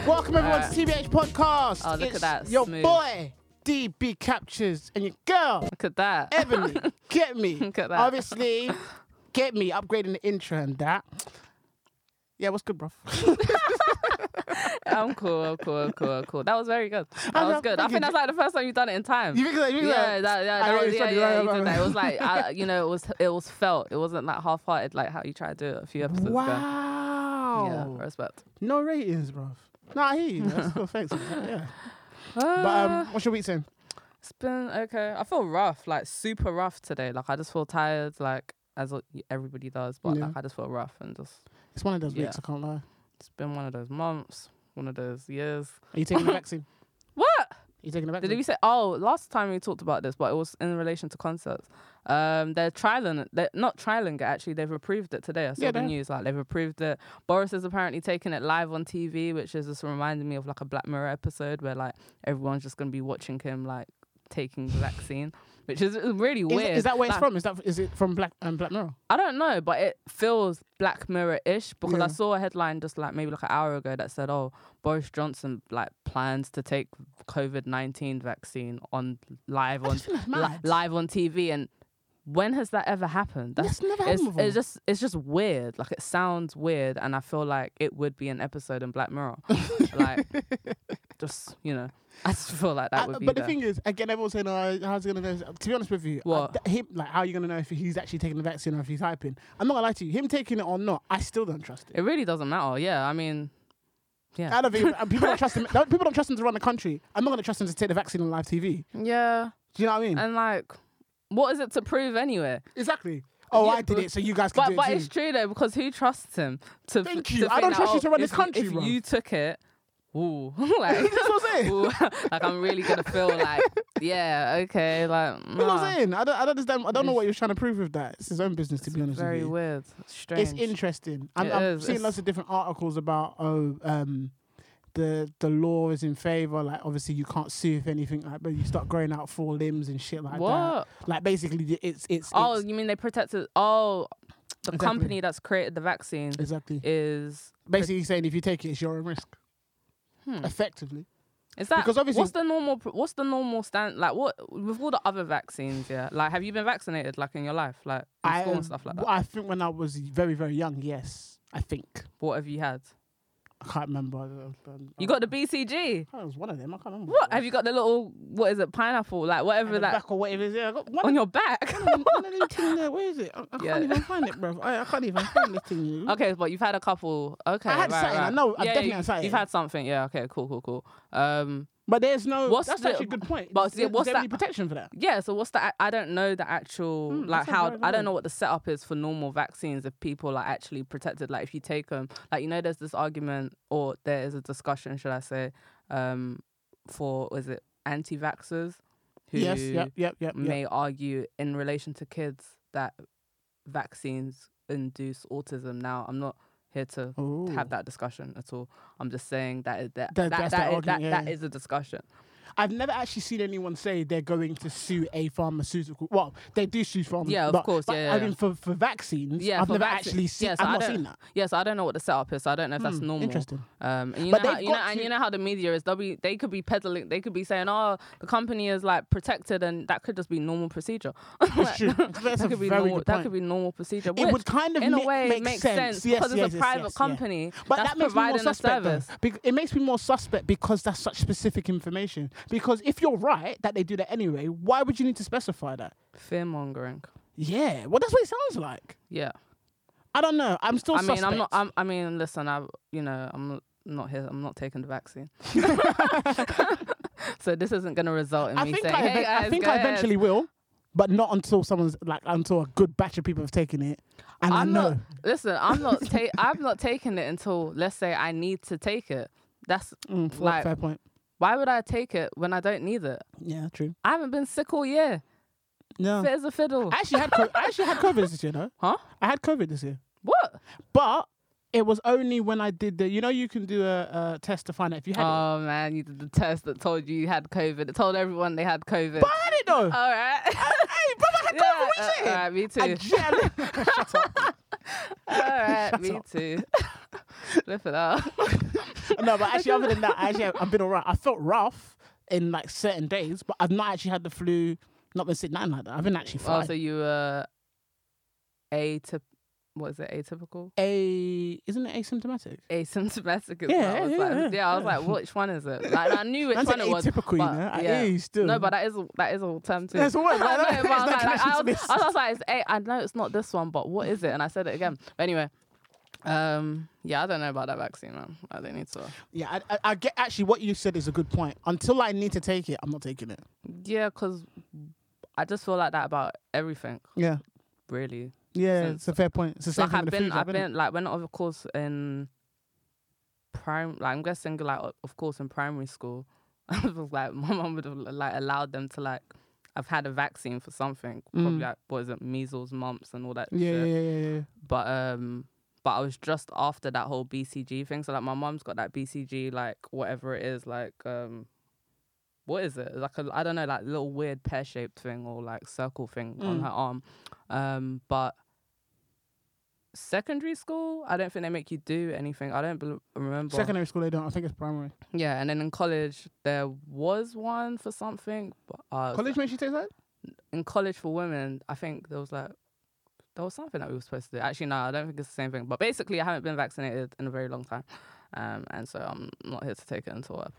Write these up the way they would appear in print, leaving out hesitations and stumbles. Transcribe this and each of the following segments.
Welcome everyone to TBH Podcast. Oh, look It's at that. your Smooth. boy, DB Captures, and your girl, Look at that. Ebony. Get me. Look at that. Obviously, get me upgrading the intro and that. Yeah, what's good, bro? I'm cool. That was very good. That was good. I thank think you. that's like the first time you've done it in time. You think that? Yeah, I that really was, studied, yeah, right, you right, did that. It right. was like, it was felt. It wasn't like half-hearted like how you tried to do it a few episodes ago. Wow. Yeah, respect. No ratings, bro. Nah, I hear you. That's cool. Thanks. Yeah. But what's your week saying? It's been okay. I feel rough, like super rough today. Like I just feel tired, like as everybody does. But Yeah. like I just feel rough and just. It's one of those Yeah. weeks, I can't lie. It's been one of those months, one of those years. Are you taking the vaccine? What? Are you taking the vaccine? Did we say? Oh, last time we talked about this, but it was in relation to concerts. They're trialing. They're not trialing it actually. They've approved it today. I saw Yeah, the they- news. Like they've approved it. Boris is apparently taking it live on TV, which is just reminding me of like a Black Mirror episode where like everyone's just gonna be watching him like taking the vaccine, which is really weird. Is that where it's Like, from? Is it from Black Mirror? I don't know, but it feels Black Mirror-ish because Yeah. I saw a headline just like maybe like an hour ago that said, "Oh, Boris Johnson like plans to take COVID-19 vaccine on live on live on TV." And when has that ever happened? That's never happened before. It's just weird. Like it sounds weird, and I feel like it would be an episode in Black Mirror. Like just I just feel like that would be. But there. the thing is, again, everyone's saying, how's he going to know? To be honest with you, What? how are you going to know if he's actually taking the vaccine or if he's hyping? I'm not going to lie to you. Him taking it or not, I still don't trust it. It really doesn't matter. Yeah, I mean, yeah. I don't think people don't trust him. People don't trust him to run the country. I'm not going to trust him to take the vaccine on live TV. Yeah. Do you know what I mean? And like, what is it to prove anyway? Exactly. Oh, Yeah, I did but- it, so you guys can do But it it's too. true though, because who trusts him to? Thank to you. I think don't that, trust you to run this if country, If bro. you took it, ooh, like, That's what I'm saying. ooh, like I'm really gonna feel like, yeah, okay, like, You know what nah. I'm saying? I don't understand. I don't know what you're trying to prove with that. It's his own business, to be honest with Very you. weird, strange. It's interesting. It I'm is. seeing It's- lots of different articles about the law is in favour. Like obviously you can't sue if anything like, but you start growing out 4 limbs and shit like that. What? Like basically it's Oh, it's, you mean they protected? Oh, the Exactly. company that's created the vaccine exactly is basically saying if you take it, it's your own risk. Effectively, Is that Because obviously- what's the normal stand like? What with all the other vaccines? Yeah, like have you been vaccinated like in your life, like in school and stuff like that? I think when I was very very young, yes, I think What have you had? I can't remember. You got the BCG. Oh, it was one of them. I can't remember. What have you got? The little what is it? Pineapple, like whatever The that back or whatever it is. Yeah, I got one on your back. one of them things there. Where is it? I Yeah. can't even find it, bro. I can't even find this thing. You. Okay, but you've had a couple. Okay, I had right, something, I right. know, I definitely you- had something. You've had something. Yeah. Okay. Cool. But there's no. What's That's the- actually a good point. but Is see, what's there any that- protection for that? Yeah, so what's the? I don't know the actual like that sounds how very I don't good. know what the setup is for normal vaccines if people are actually protected. Like if you take them, like there's this argument or there is a discussion, should I say, for is it anti-vaxxers who Yes. Yep. may argue in relation to kids that vaccines induce autism. Now I'm not here to Ooh. have that discussion at all. I'm just saying that That's the argument, yeah. that is a discussion. I've never actually seen anyone say they're going to sue a pharmaceutical. Well, they do sue pharma. Yeah, of but, course, But yeah, I yeah. mean, for vaccines, Yeah, I've for never vaccine- actually seen. yeah, so I've I not don't- seen that. Yes, I don't know what the setup is. So I don't know if that's normal. Interesting. And you But know, how, they've you know, got and to- you know how the media is. They could be peddling. They could be saying, "Oh, the company is like protected," and that could just be normal procedure. That's true. That's that a could be very normal. good That point. could be normal procedure. It which, would kind of in a make way, make makes sense. because it's Yes, a private yes. company But that's that makes me more providing a suspect, though. service. It makes me more suspect because that's such specific information. Because if you're right that they do that anyway, why would you need to specify that? Fear mongering. Yeah, well, that's what it sounds like. Yeah. I don't know. I'm still. I mean, suspect. I'm not. I mean, listen. I'm not here. I'm not taking the vaccine. So this isn't going to result in I me think saying, "Hey guys, I think go I ahead." eventually will, but not until until a good batch of people have taken it, and I know. Not, listen, I'm not taking it until let's say I need to take it. That's like, Fair point. why would I take it when I don't need it? Yeah, true. I haven't been sick all year. No, Fit as a fiddle. I actually had COVID this year. No, Huh? I had COVID this year, What? but it was only when I did the. You know, you can do a test to find out if you had it. Oh man, you did the test that told you had COVID. It told everyone they had COVID. But I had it though. All right. Hey, brother, I had COVID. What you saying? all right, me too. Shut up. All right, Shut me up. too. Flip it up. No, but actually, other than that, I've been alright. I felt rough in like certain days, but I've not actually had the flu. Not been sick, nothing like that. I've been actually fine. Oh, so you what is it? Atypical? Isn't it asymptomatic? Asymptomatic. Yeah, I was like, which one is it? Like, I knew which one it was. Atypical, you know. Yeah. Still. No, but that is a term too. That's what I was like, I know it's not this one, but what is it? And I said it again. But anyway, I don't know about that vaccine, man. I don't need to. Yeah, I get actually what you said is a good point. Until I need to take it, I'm not taking it. Yeah, because I just feel like that about everything. Yeah. Really. Yeah, it's a fair point. It's the same like thing I've been like when of course in I'm guessing like of course in primary school, I was like my mum would have like allowed them to like I've had a vaccine for something, probably like what is it, measles, mumps, and all that shit. Yeah. But I was just after that whole BCG thing, so like my mum's got that BCG like whatever it is like what is it? Like I don't know, like little weird pear-shaped thing or like circle thing on her arm. But secondary school, I don't think they make you do anything. I don't remember. Secondary school, they don't. I think it's primary. Yeah, and then in college, there was one for something. But, college makes you take that? In college for women, I think there was something that we were supposed to do. Actually, no, I don't think it's the same thing. But basically, I haven't been vaccinated in a very long time. And so I'm not here to take it until it's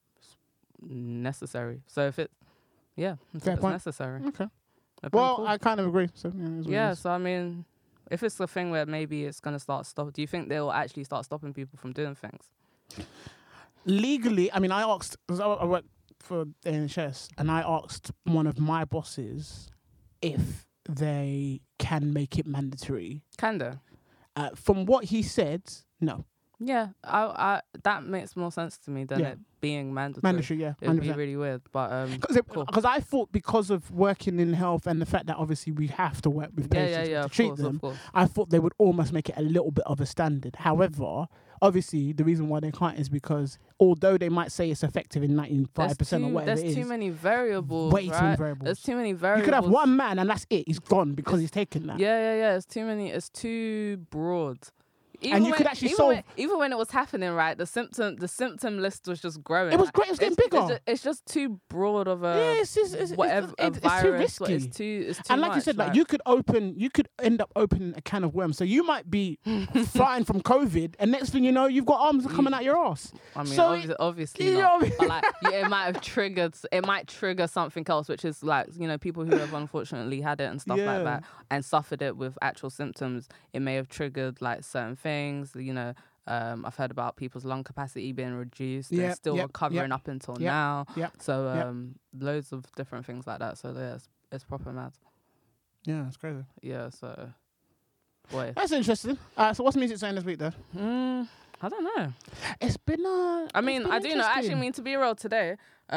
necessary. So if it's necessary. Okay. Well, cool. I kind of agree. So so I mean, if it's a thing where maybe it's going to start stop, do you think they'll actually start stopping people from doing things? Legally, I mean, I asked, because I work for the NHS, and I asked one of my bosses if they can make it mandatory. Can they? From what he said, no. Yeah, I that makes more sense to me than it being mandatory. Mandatory, yeah. 100%. It would be really weird, but because I thought because of working in health and the fact that obviously we have to work with patients to treat them, I thought they would almost make it a little bit of a standard. However, obviously the reason why they can't is because although they might say it's effective in 95% or whatever it is, there's too many variables. Way too many variables. There's too many variables. You could have one man and that's it. He's gone because he's taken that. Yeah. It's too many. It's too broad. And you could actually solve. Even when it was happening, right? The symptom list was just growing. It was great. It was getting bigger. It's just too broad of a it's virus. Too risky. It's too and like much, you said, like you could end up opening a can of worms. So you might be flying from COVID, and next thing you know, you've got arms coming out your ass. I mean, so obviously not. But like, it might trigger something else, which is like people who have unfortunately had it and stuff like that and suffered it with actual symptoms. It may have triggered like certain things. I've heard about people's lung capacity being reduced. They're still recovering up until now. So loads of different things like that. So it's proper mad. Yeah, it's crazy. Yeah, so boy. That's interesting. So what's music saying this week though? I don't know. It's been I mean, I do know. Actually, I mean, to be real, today,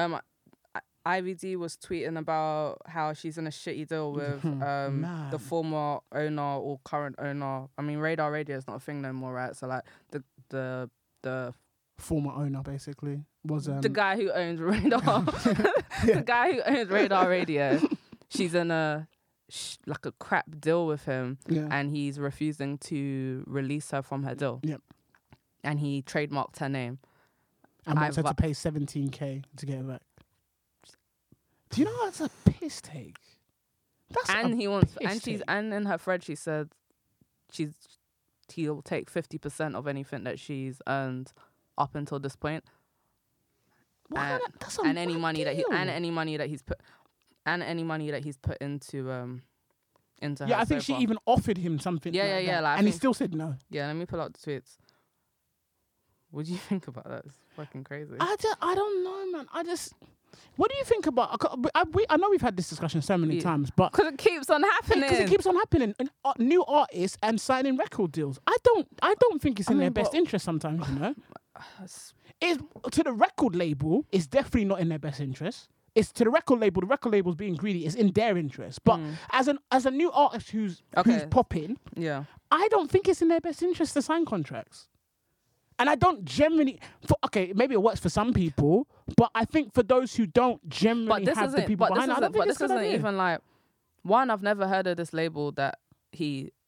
IVD was tweeting about how she's in a shitty deal with the former owner or current owner. I mean, Radar Radio is not a thing no more, right? So like the former owner basically was the guy who owns Radar. The guy who owns Radar Radio. She's in a crap deal with him, and he's refusing to release her from her deal. Yep. And he trademarked her name. And wants her to pay $17,000 to get it back. Do you know that's a piss take? And in her thread she said he'll take 50% of anything that she's earned up until this point. And any money that he's put into her. Yeah, I think she even offered him something. Yeah. Like, and he still said no. Yeah, let me pull out the tweets. What do you think about that? It's fucking crazy. I don't know, man. What do you think about? I know we've had this discussion so many times, but because it keeps on happening. Because it keeps on happening, and new artists and signing record deals. I don't think it's in their best interest sometimes. It's to the record label. It's definitely not in their best interest. It's to the record label. The record label's being greedy. It's in their interest. But as a new artist who's popping, I don't think it's in their best interest to sign contracts. And I don't generally... maybe it works for some people, but I think for those who don't generally have the people behind it, I don't think it's a good idea. Even like... One, I've never heard of this label that he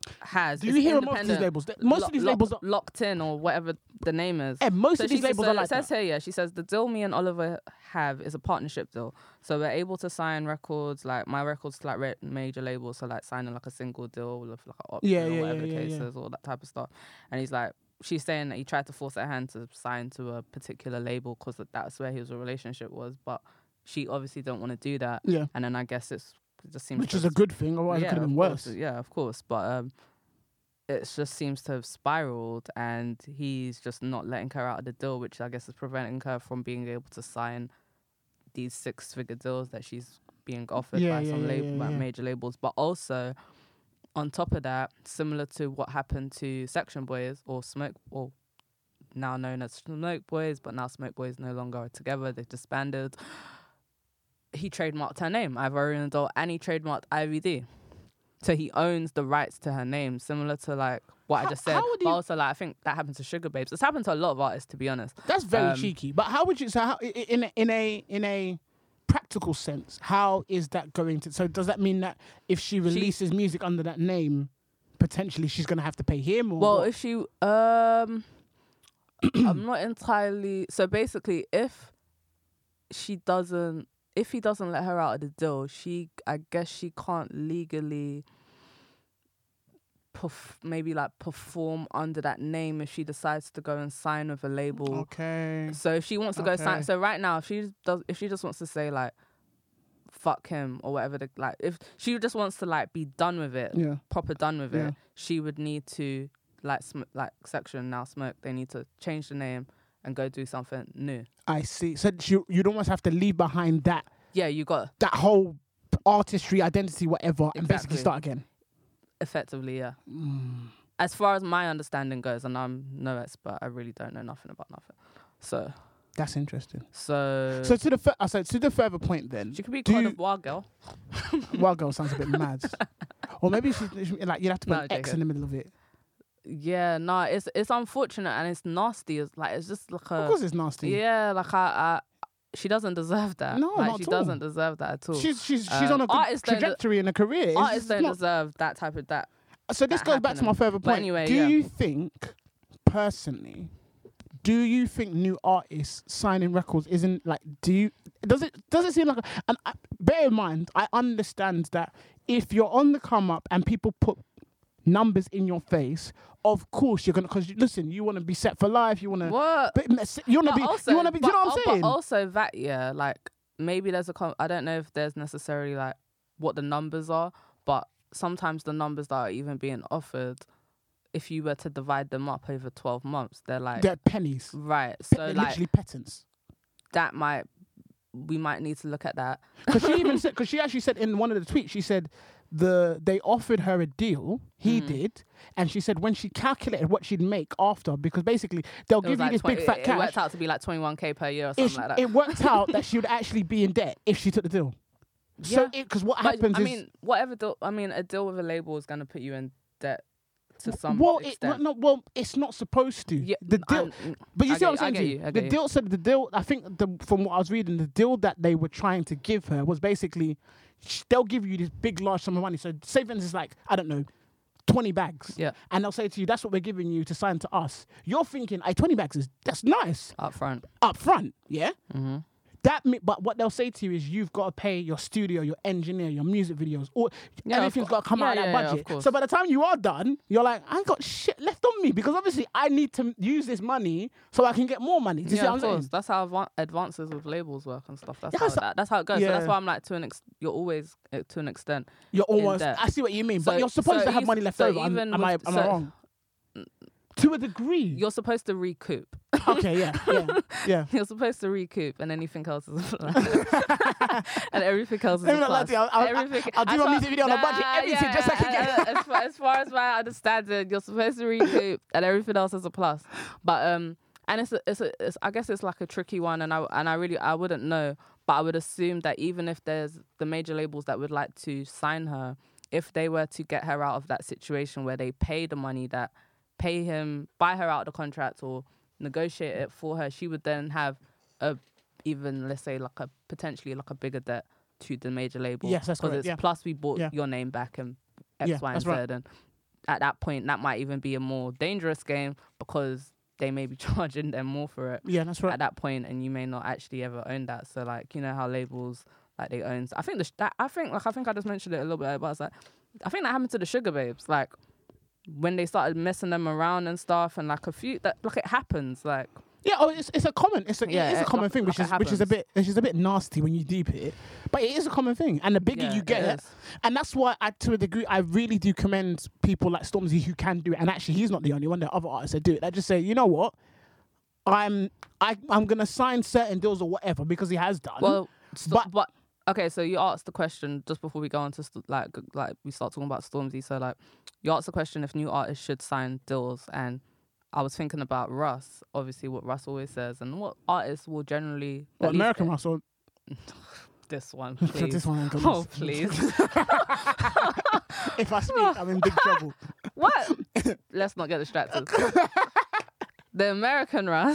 has. Do you hear most of these labels? Most of these labels are locked in or whatever the name is. Yeah, most of these labels are like that. It says here, she says the deal me and Oliver have is a partnership deal. So we're able to sign records, like my records to like major labels, so like signing like a single deal with like an option or whatever the case is, all that type of stuff. And he's like, she's saying that he tried to force her hand to sign to a particular label because that's where his relationship was, but she obviously don't want to do that. Yeah. And then I guess it just seems which is a good thing, otherwise it could have been worse. Yeah, of course. But it just seems to have spiraled, and he's just not letting her out of the deal, which I guess is preventing her from being able to sign these 6-figure deals that she's being offered by some major labels. But also, on top of that, similar to what happened to Section Boys or Smoke, or now known as Smoke Boys, but now Smoke Boys no longer are together, they've disbanded. He trademarked her name, Ivorian Adult, and he trademarked IVD. So he owns the rights to her name, similar to like what I just said. But also, like, I think that happened to Sugar Babes. It's happened to a lot of artists, to be honest. That's very cheeky. But how would you? So how, in a practical sense, how is that going to? So does that mean that if she releases music under that name, potentially she's going to have to pay him? Or well, what? if she, I'm not entirely. So basically, if he doesn't let her out of the deal, I guess she can't legally maybe like perform under that name if she decides to go and sign with a label. Okay. So if she wants to go sign, so right now if she just wants to say like fuck him or whatever, if she just wants to like be done with it, proper done with it, she would need to like Section, now Smoke, they need to change the name and go do something new. I see. So you'd almost have to leave behind that. Yeah, you got that whole artistry, identity, whatever, and basically start again. Effectively, yeah. As far as my understanding goes, and I'm no expert, I really don't know nothing about nothing. So that's interesting. So to the further point, then she could be called a wild girl. Wild girl sounds a bit mad. Or maybe she's like, you'd have to put an X in the middle of it. Yeah, no, it's unfortunate and it's nasty. It's like, it's just like of course it's nasty. Yeah, like she doesn't deserve that. No, like, not she at all. doesn't deserve that at all. She's on a good trajectory in a career. Artists don't deserve that type of that. So this goes back to my further point. But anyway, do you think, personally, new artists signing records isn't like? Does it seem like? And bear in mind, I understand that if you're on the come up and people put numbers in your face, of course you're gonna, because listen, you want to be set for life, you want to you want to be also, you want to be, do you know what I'm saying? But also that, yeah, like maybe there's I don't know if there's necessarily like what the numbers are, but sometimes the numbers that are even being offered, if you were to divide them up over 12 months, they're pennies, right? So like literally pittance. We might need to look at that, because she actually said in one of the tweets, she said they offered her a deal, he did, and she said when she calculated what she'd make after, because basically they'll give you this big fat cash. It worked out to be like 21k per year or something like that. It worked out that she would actually be in debt if she took the deal. Yeah. So because what happens is, a deal with a label is going to put you in debt to some extent. It's not supposed to. Yeah, the deal, but you see what I'm saying? The deal said the deal. I think from what I was reading, the deal that they were trying to give her was basically they'll give you this big large sum of money. So say for instance, like I don't know, 20 bags. Yeah. And they'll say to you, that's what we're giving you to sign to us. You're thinking, 20 bags that's nice. Up front, yeah. Mm-hmm. But what they'll say to you is you've got to pay your studio, your engineer, your music videos, or everything's got to come out of that budget. So by the time you are done, you're like, I ain't got shit left on me, because obviously I need to use this money so I can get more money. Do you see what I'm saying? That's how advances with labels work and stuff. That's how it goes. Yeah. So that's why I'm like, you're always to an extent. You're almost. I see what you mean, but you're supposed to have money left over. Am I wrong? To a degree. You're supposed to recoup. Okay, yeah. You're supposed to recoup, and anything else is and everything else is a plus. I'll do my music video on a budget, everything, just like as far as my understanding, you're supposed to recoup, and everything else is a plus. But and it's I guess it's like a tricky one, and I wouldn't know, but I would assume that even if there's the major labels that would like to sign her, if they were to get her out of that situation where they pay the money that pay him, buy her out of the contract or negotiate it for her, she would then have let's say potentially a bigger debt to the major label. Yes, that's correct. Plus we bought your name back and X, Y, and Z. And at that point, that might even be a more dangerous game because they may be charging them more for it. Yeah, that's right. At that point, and you may not actually ever own that. So like, you know how labels like they own. I think I think I just mentioned it a little bit, but I was like, I think that happened to the Sugar Babes. Like when they started messing them around and stuff, and like a few that like it happens like. Yeah, it's a common common thing, which is a bit nasty when you deep it, but it is a common thing, and the bigger you get it, and that's why to a degree I really do commend people like Stormzy who can do it, and actually he's not the only one. There are other artists that do it. That just say, you know what, I'm gonna sign certain deals or whatever because he has done. Well, but okay, so you asked the question just before we go on to like we start talking about Stormzy. So like you asked the question if new artists should sign deals, and I was thinking about Russ, obviously what Russ always says, and what artists will generally... What, American Russ or... This one, please. This one, oh, please. If I speak, I'm in big trouble. What? Let's not get distracted. The American Russ.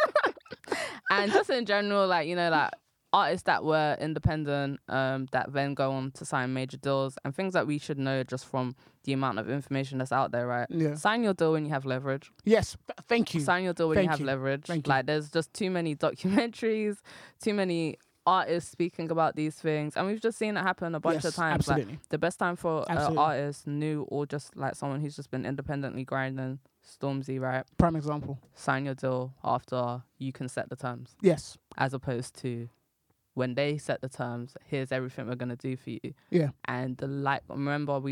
And just in general, like, you know, like, artists that were independent, that then go on to sign major deals, and things that we should know just from the amount of information that's out there, right? Yeah. Sign your deal when you have leverage. Yes, thank you. Sign your deal when you have leverage. Like, there's just too many documentaries, too many artists speaking about these things, and we've just seen it happen a bunch of times. Absolutely. Like, the best time for an artist, new or just like someone who's just been independently grinding, Stormzy, right? Prime example. Sign your deal after you can set the terms. Yes. As opposed to when they set the terms, here's everything we're gonna do for you. Yeah. And remember we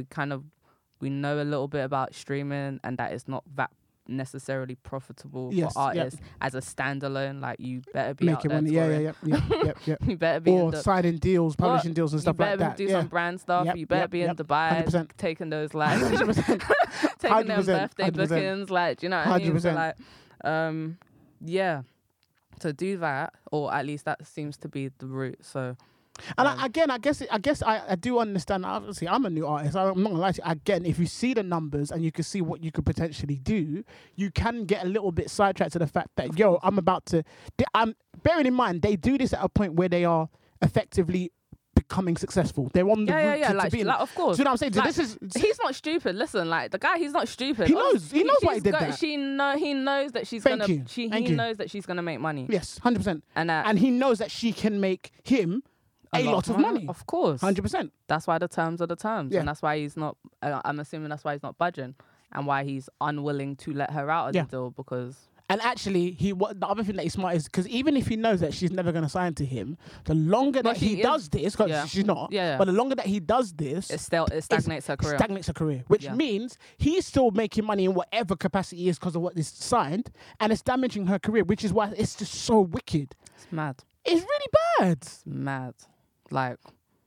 know a little bit about streaming, and that it's not that necessarily profitable for artists as a standalone. Like, you better be making money. Yeah. You better be or signing deals, publishing deals and stuff like that. You better do some brand stuff. You better be in Dubai 100%. taking those like 100%. taking them birthday 100%. Bookings. Like, do you know what I mean? 100%. So like, yeah. To do that, or at least that seems to be the route. So, and I guess I do understand. Obviously, I'm a new artist. I'm not gonna lie to you. Again, if you see the numbers and you can see what you could potentially do, you can get a little bit sidetracked to the fact that I'm about to. Bearing in mind, they do this at a point where they are effectively becoming successful. They're on the route to be. Like, of course. Do you know what I'm saying? Like, he's not stupid. Listen, like, the guy, he's not stupid. He knows why he did that. He knows that she's gonna. He knows that she's gonna make money. Yes, 100%. And he knows that she can make him a lot of money. Of course, 100%. That's why the terms are the terms, and that's why he's not. I'm assuming that's why he's not budging, and why he's unwilling to let her out of the deal because. And actually, the other thing that he's smart is because even if he knows that she's never going to sign to him, the longer that he does this, because she's not, but the longer that he does this, it stagnates her career. Stagnates her career, which means he's still making money in whatever capacity he is because of what is signed, and it's damaging her career, which is why it's just so wicked. It's mad. It's really bad. It's mad. Like,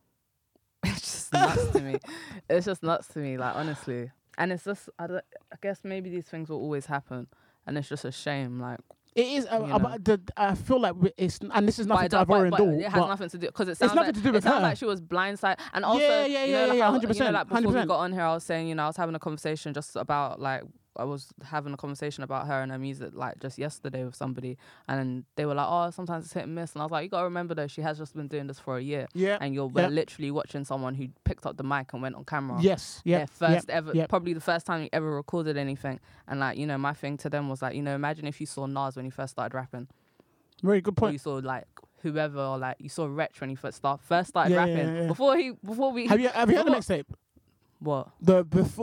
it's just nuts to me. It's just nuts to me, like, honestly. And it's just, I guess maybe these things will always happen. And it's just a shame, like it is. I feel like it's, and this is nothing to Ivor and Dawn. It has nothing to do because it sounds nothing to do with her. It sounds her. like she was blindsided, and also 100%. Like before we got on here, I was saying, I was having a conversation just about like. I was having a conversation about her and her music like just yesterday with somebody, and they were like, "Oh, sometimes it's hit and miss." And I was like, "You gotta remember though, she has just been doing this for a year, and we're literally watching someone who picked up the mic and went on camera. Probably the first time you ever recorded anything. And like, my thing to them was like, imagine if you saw Nas when he first started rapping. Very good point. Or you saw like whoever, or like you saw Wretch when he first started rapping. Yeah. Before we have you heard the mixtape? What? There's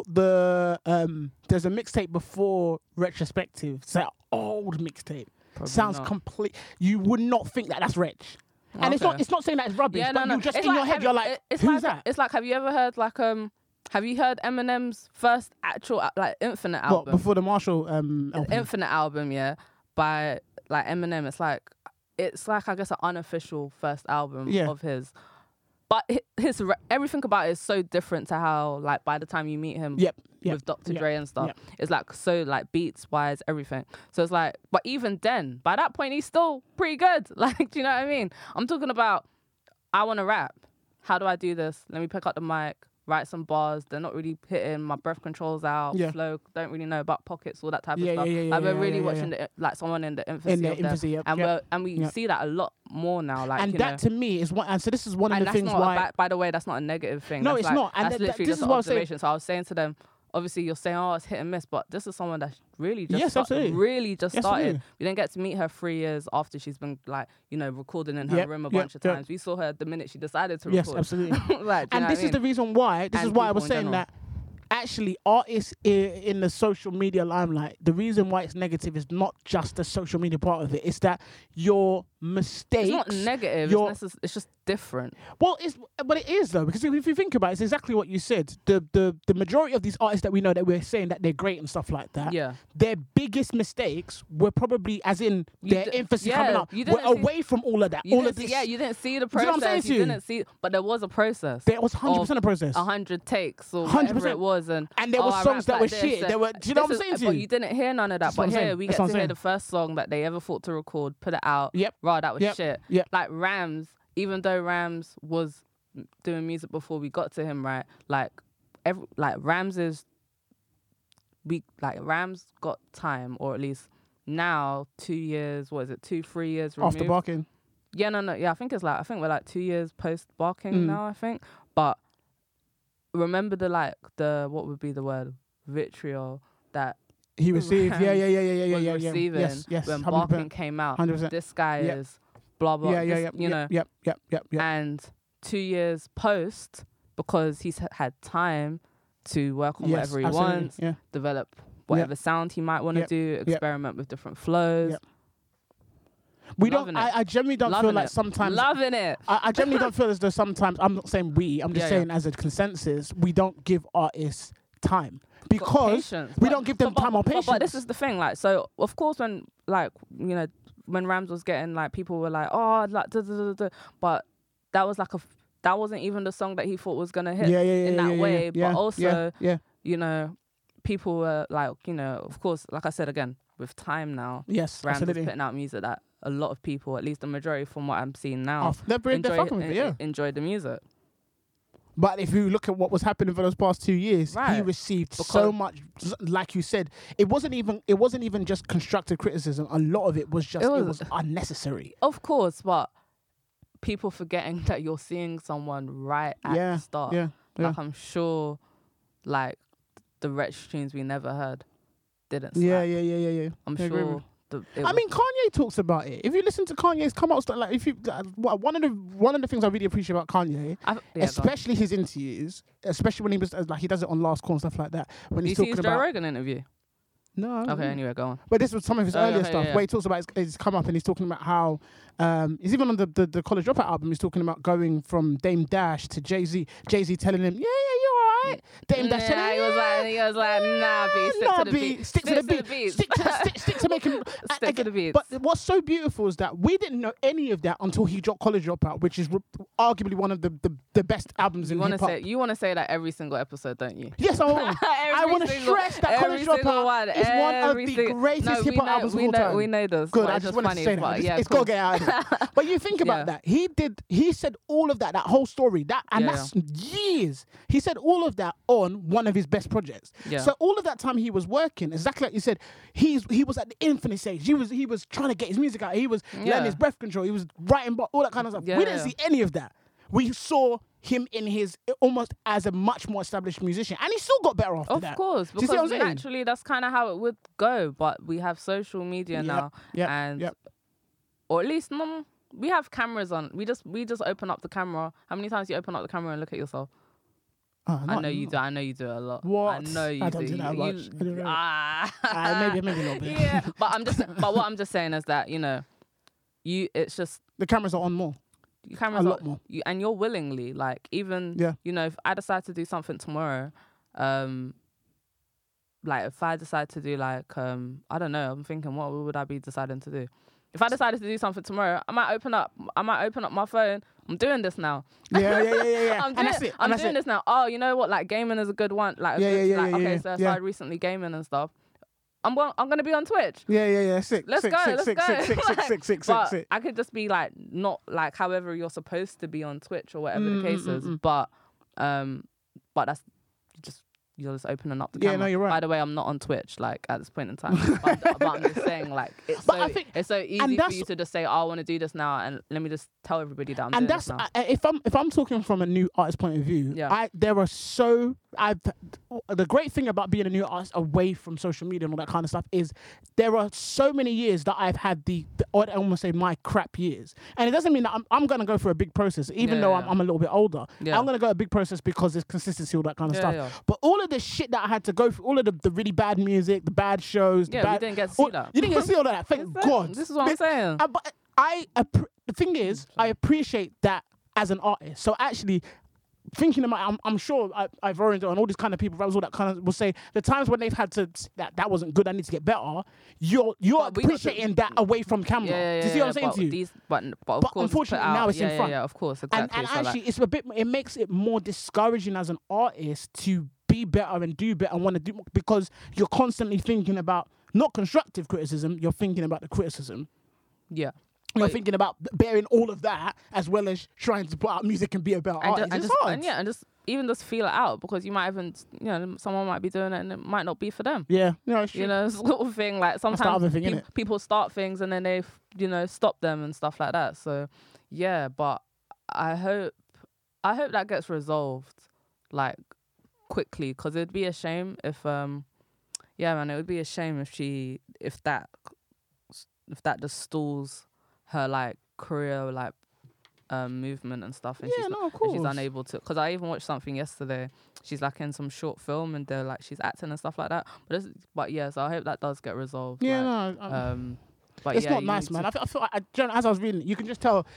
a mixtape before Retrospective. It's an old mixtape. Sounds complete. You would not think that that's Wretch. And it's not saying that it's rubbish, but you just in your head you're like, who's that? It's like, have you ever heard like have you heard Eminem's first actual like Infinite album? What, before the Marshall album? Infinite album, yeah, by like Eminem. It's like I guess an unofficial first album of his. But his everything about it is so different to how, like, by the time you meet him with Dr. Dre and stuff, it's like so, like, beats wise, everything. So it's like, but even then, by that point, he's still pretty good. Like, do you know what I mean? I'm talking about, I want to rap. How do I do this? Let me pick up the mic, write some bars. They're not really hitting. My breath control's out. Flow, don't really know about pockets, all that type of stuff. Like, we're really watching like someone in the infancy of them. And we see that a lot more now. Like, and that to me is what. And so this is one of the things why. By the way, that's not a negative thing. No, that's it's not. And that's literally just an observation. So I was saying to them, obviously you're saying, oh, it's hit and miss, but this is someone that really just absolutely. really just started. Absolutely. We didn't get to meet her 3 years after she's been like, you know, recording in her room a bunch of times. We saw her the minute she decided to record. Yes, absolutely. Like, and this is the reason why. This is why I was saying that. Actually, artists in the social media limelight, the reason why it's negative is not just the social media part of it. It's that your mistakes. It's not negative. It's just different. Well, but it is though, because if you think about it, it's exactly what you said. The majority of these artists that we know that we're saying that they're great and stuff like that. Yeah. Their biggest mistakes were probably, as in their emphasis coming up, were away from all of that. All of this. Yeah, you didn't see the process. You know what I'm saying to you? Didn't see, but there was a process. There was 100% a process. 100 takes or whatever it was, and there were songs that were shit. There were. Do you know what I'm saying to you? But you didn't hear none of that. But here we get to hear the first song that they ever thought to record, put it out. Yep. Wow, that was shit. Yep. Like Rams, even though Rams was doing music before we got to him, right? Rams got time, or at least now 2 years. What is it? 3 years removed? After Barking. Yeah, no. Yeah, I think we're like 2 years post Barking now. I think, but remember what would be the word, vitriol that he received. Yeah. Receiving yes, when 100%. Barking came out. 100%. This guy is blah blah. Yep. And 2 years post, because he's had time to work on whatever he wants, develop whatever sound he might want to do, experiment with different flows. Yep. I generally don't feel like sometimes. Loving it. I generally don't feel as though sometimes, I'm not saying I'm just saying as a consensus, we don't give artists time. Because we don't give them time or patience. But this is the thing, like, so of course when, like, you know, when Rams was getting, like, people were like, oh, like, but that was like that wasn't even the song that he thought was gonna hit in that way. But also, you know, people were like, you know, of course, like I said again, with time now, Rams is putting out music that a lot of people, at least the majority from what I'm seeing now, enjoy the music. But if you look at what was happening for those past 2 years, he received so much. Like you said, it wasn't even just constructive criticism. A lot of it was just it was unnecessary. Of course, but people forgetting that you're seeing someone right at the start. Yeah. Like, I'm sure, like, the Wretch tunes we never heard didn't slap. Yeah. I'm sure. I mean, Kanye talks about it. If you listen to Kanye's come out, like, if you one of the things I really appreciate about Kanye, especially his interviews, especially when he was like, he does it on Last Call and stuff like that. When he's talking about Joe Rogan interview. No. Okay. Anyway, go on. But this was some of his earlier stuff where he talks about his come up, and he's talking about how he's even on the College Dropout album. He's talking about going from Dame Dash to Jay-Z. Jay-Z telling him, you're all right. Dame Dash telling him, he was like, nah, B, stick to the beat. Stick to making stick to the beats. But what's so beautiful is that we didn't know any of that until he dropped College Dropout, which is arguably one of the best albums in hip hop. You want to say that every single episode, don't you? Yes, I want. I want to stress that College Dropout is one of the greatest hip hop albums of all time. We know this. Good, I just want to say that. It's got to get out of it. But you think about that. He said all of that whole story, that's years. He said all of that on one of his best projects. Yeah. So all of that time he was working, exactly like you said, he was at the infinite stage. He was trying to get his music out. He was learning his breath control. He was writing all that kind of stuff. We didn't see any of that. We saw him in his almost as a much more established musician, and he still got better after that. Of course, because naturally that's kind of how it would go. But we have social media now, or at least we have cameras on. We just open up the camera. How many times you open up the camera and look at yourself? I know you do. I know you do it a lot. What? I know you do. I don't do that much. Maybe a little bit. Yeah, but what I'm just saying is that, you know, it's just the cameras are on more. Cameras a lot more. And you're willingly, like, even you know, if I decide to do something tomorrow, like if I decide to do like I don't know, I'm thinking what would I be deciding to do? If I decided to do something tomorrow, I might open up my phone. I'm doing this now. Yeah. I'm doing this now. Oh, you know what? Like, gaming is a good one. Like, okay, so I started recently gaming and stuff. I'm gonna be on Twitch. Yeah. Let's go. Sick. I could just be like, not like however you're supposed to be on Twitch or whatever the case is. But that's just you're just opening up the Yeah, camera. no, you're right. By the way, I'm not on Twitch like at this point in time, but I'm just saying like it's so easy for you to just say, oh, I want to do this now, and let me just tell everybody that I'm doing this now. If I'm talking from a new artist point of view, the great thing about being a new artist away from social media and all that kind of stuff is there are so many years that I've had I almost say my crap years, and it doesn't mean that I'm going to go through a big process, even though I'm a little bit older. Yeah. I'm going to go a big process because there's consistency, all that kind of stuff. Yeah. But all of the shit that I had to go through, all of the really bad music, the bad shows, we didn't get to see that. You didn't get to see all of that. Thank God. This is what I'm saying. But the thing is, I appreciate that as an artist. So actually, thinking about, I'm sure I've already and all these kind of people, all that kind of will say the times when they've had to that wasn't good, I need to get better. You're appreciating that away from camera. Do you see what I'm saying to you? But of course, unfortunately now it's in front. Yeah, of course, exactly. And actually, it's a bit. It makes it more discouraging as an artist to be better and do better and want to do more, because you're constantly thinking about not constructive criticism. You're thinking about the criticism. Yeah. You're thinking about bearing all of that as well as trying to put out music and be a better artist. And just even just feel it out, because you might even, someone might be doing it and it might not be for them. Yeah, it's true. Sort of thing. Like sometimes people start things and then they, stop them and stuff like that. So, yeah, but I hope that gets resolved like quickly, because it'd be a shame if, it would be a shame if that just stalls her like career like movement and stuff, and she's unable to, because I even watched something yesterday, she's like in some short film and they're like she's acting and stuff like that, so I hope that does get resolved. But it's not nice, man. I feel like as I was reading, you can just tell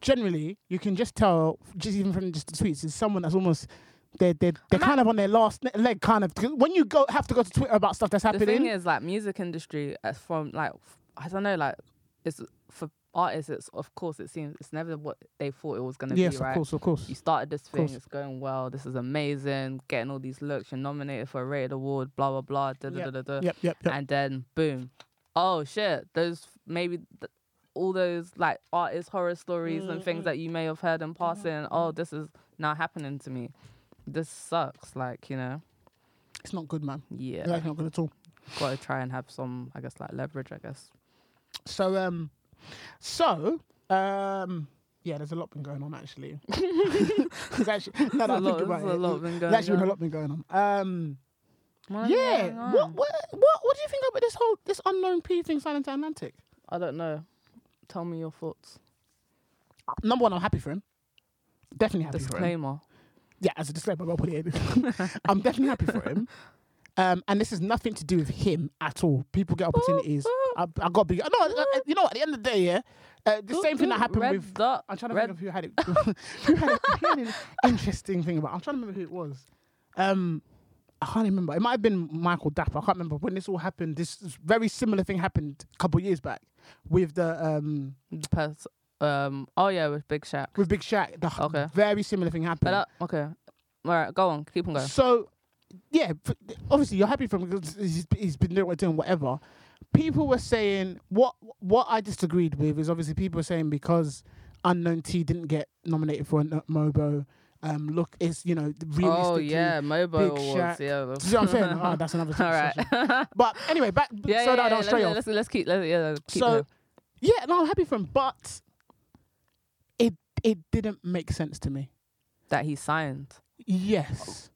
just even from just the tweets, it's someone that's almost they're kind of on their last leg, kind of, when you have to go to Twitter about stuff that's happening. The thing is, like, music industry, from like, I don't know, like, it's for artists, it seems it's never what they thought it was going to be, right? Yes, of course. You started this thing, it's going well, this is amazing, getting all these looks, you're nominated for a rated award, blah, blah, blah, Yep. And then, boom. Oh, shit, all those, like, artist horror stories and things that you may have heard in passing, this is now happening to me. This sucks, like, It's not good, man. Yeah. It's not good at all. Got to try and have some, I guess, like, leverage, I guess. So, there's a lot been going on, actually. There's actually been a lot been going on. What do you think about this unknown P thing signing to Atlantic? I don't know. Tell me your thoughts. Number one, I'm happy for him. Definitely happy for him. Disclaimer. Yeah, as a disclaimer, I'll put it in. I'm definitely happy for him. And this has nothing to do with him at all. People get opportunities. I got to be... No, you know what? At the end of the day, the same thing that happened with... I'm trying to think of who had it. who had an interesting thing about... I'm trying to remember who it was. I can't remember. It might have been Michael Dapp. I can't remember when this all happened. This very similar thing happened a couple of years back with the... with Big Shaq. With Big Shaq. Very similar thing happened. Okay. All right, go on. Keep on going. So, yeah, obviously you're happy for him because he's been doing whatever. People were saying, what I disagreed with is obviously people were saying because Unknown T didn't get nominated for a Mobo, look, it's, realistically... Oh, yeah, Mobo Big Awards, Shaq. yeah. Do you know what I'm saying? Oh, that's another discussion. All right. But anyway, straight off. Let's keep going. I'm happy for him, but it didn't make sense to me. That he signed? Yes.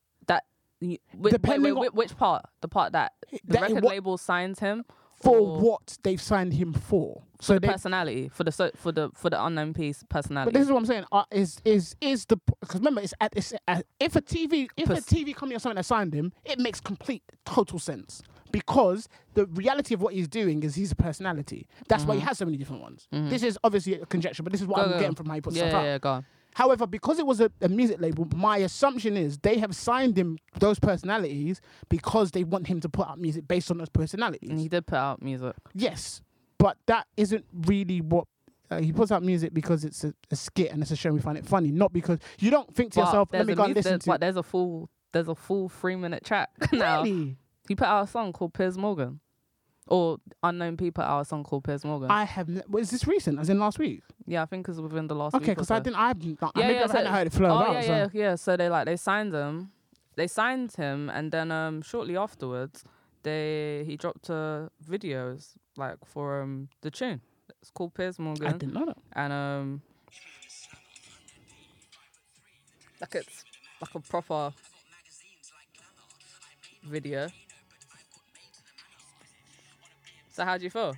Which part? The part that the record label signs him? For what they've signed him for. So the personality, for the Unknown Piece personality. But this is what I'm saying. Because remember, if a TV company or something that signed him, it makes total sense. Because the reality of what he's doing is he's a personality. That's why he has so many different ones. This is obviously a conjecture, but this is what I'm getting from how he puts stuff out. Yeah, go on. However, because it was a music label, my assumption is they have signed him those personalities because they want him to put out music based on those personalities. And he did put out music. Yes, but that isn't really what... he puts out music because it's a skit and it's a show and we find it funny, not because you don't think to yourself, let me go and listen to... But there's a full 3-minute track now. Really? He put out a song called Piers Morgan. Or Unknown P put out a song called Piers Morgan. Was this recent, as in last week? Yeah, I think it's within the last week. Okay, because I hadn't heard it flow out. Yeah. So they signed him they signed him, and then shortly afterwards, he dropped videos like for the tune. It's called Piers Morgan. I didn't know that. And like it's like a proper video. So how do you feel?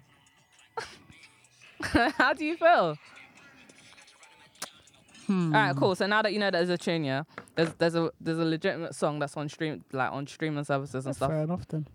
How do you feel? All right, cool. So now that you know there's a tune, yeah, there's a legitimate song that's on streaming services and stuff. Fair enough then.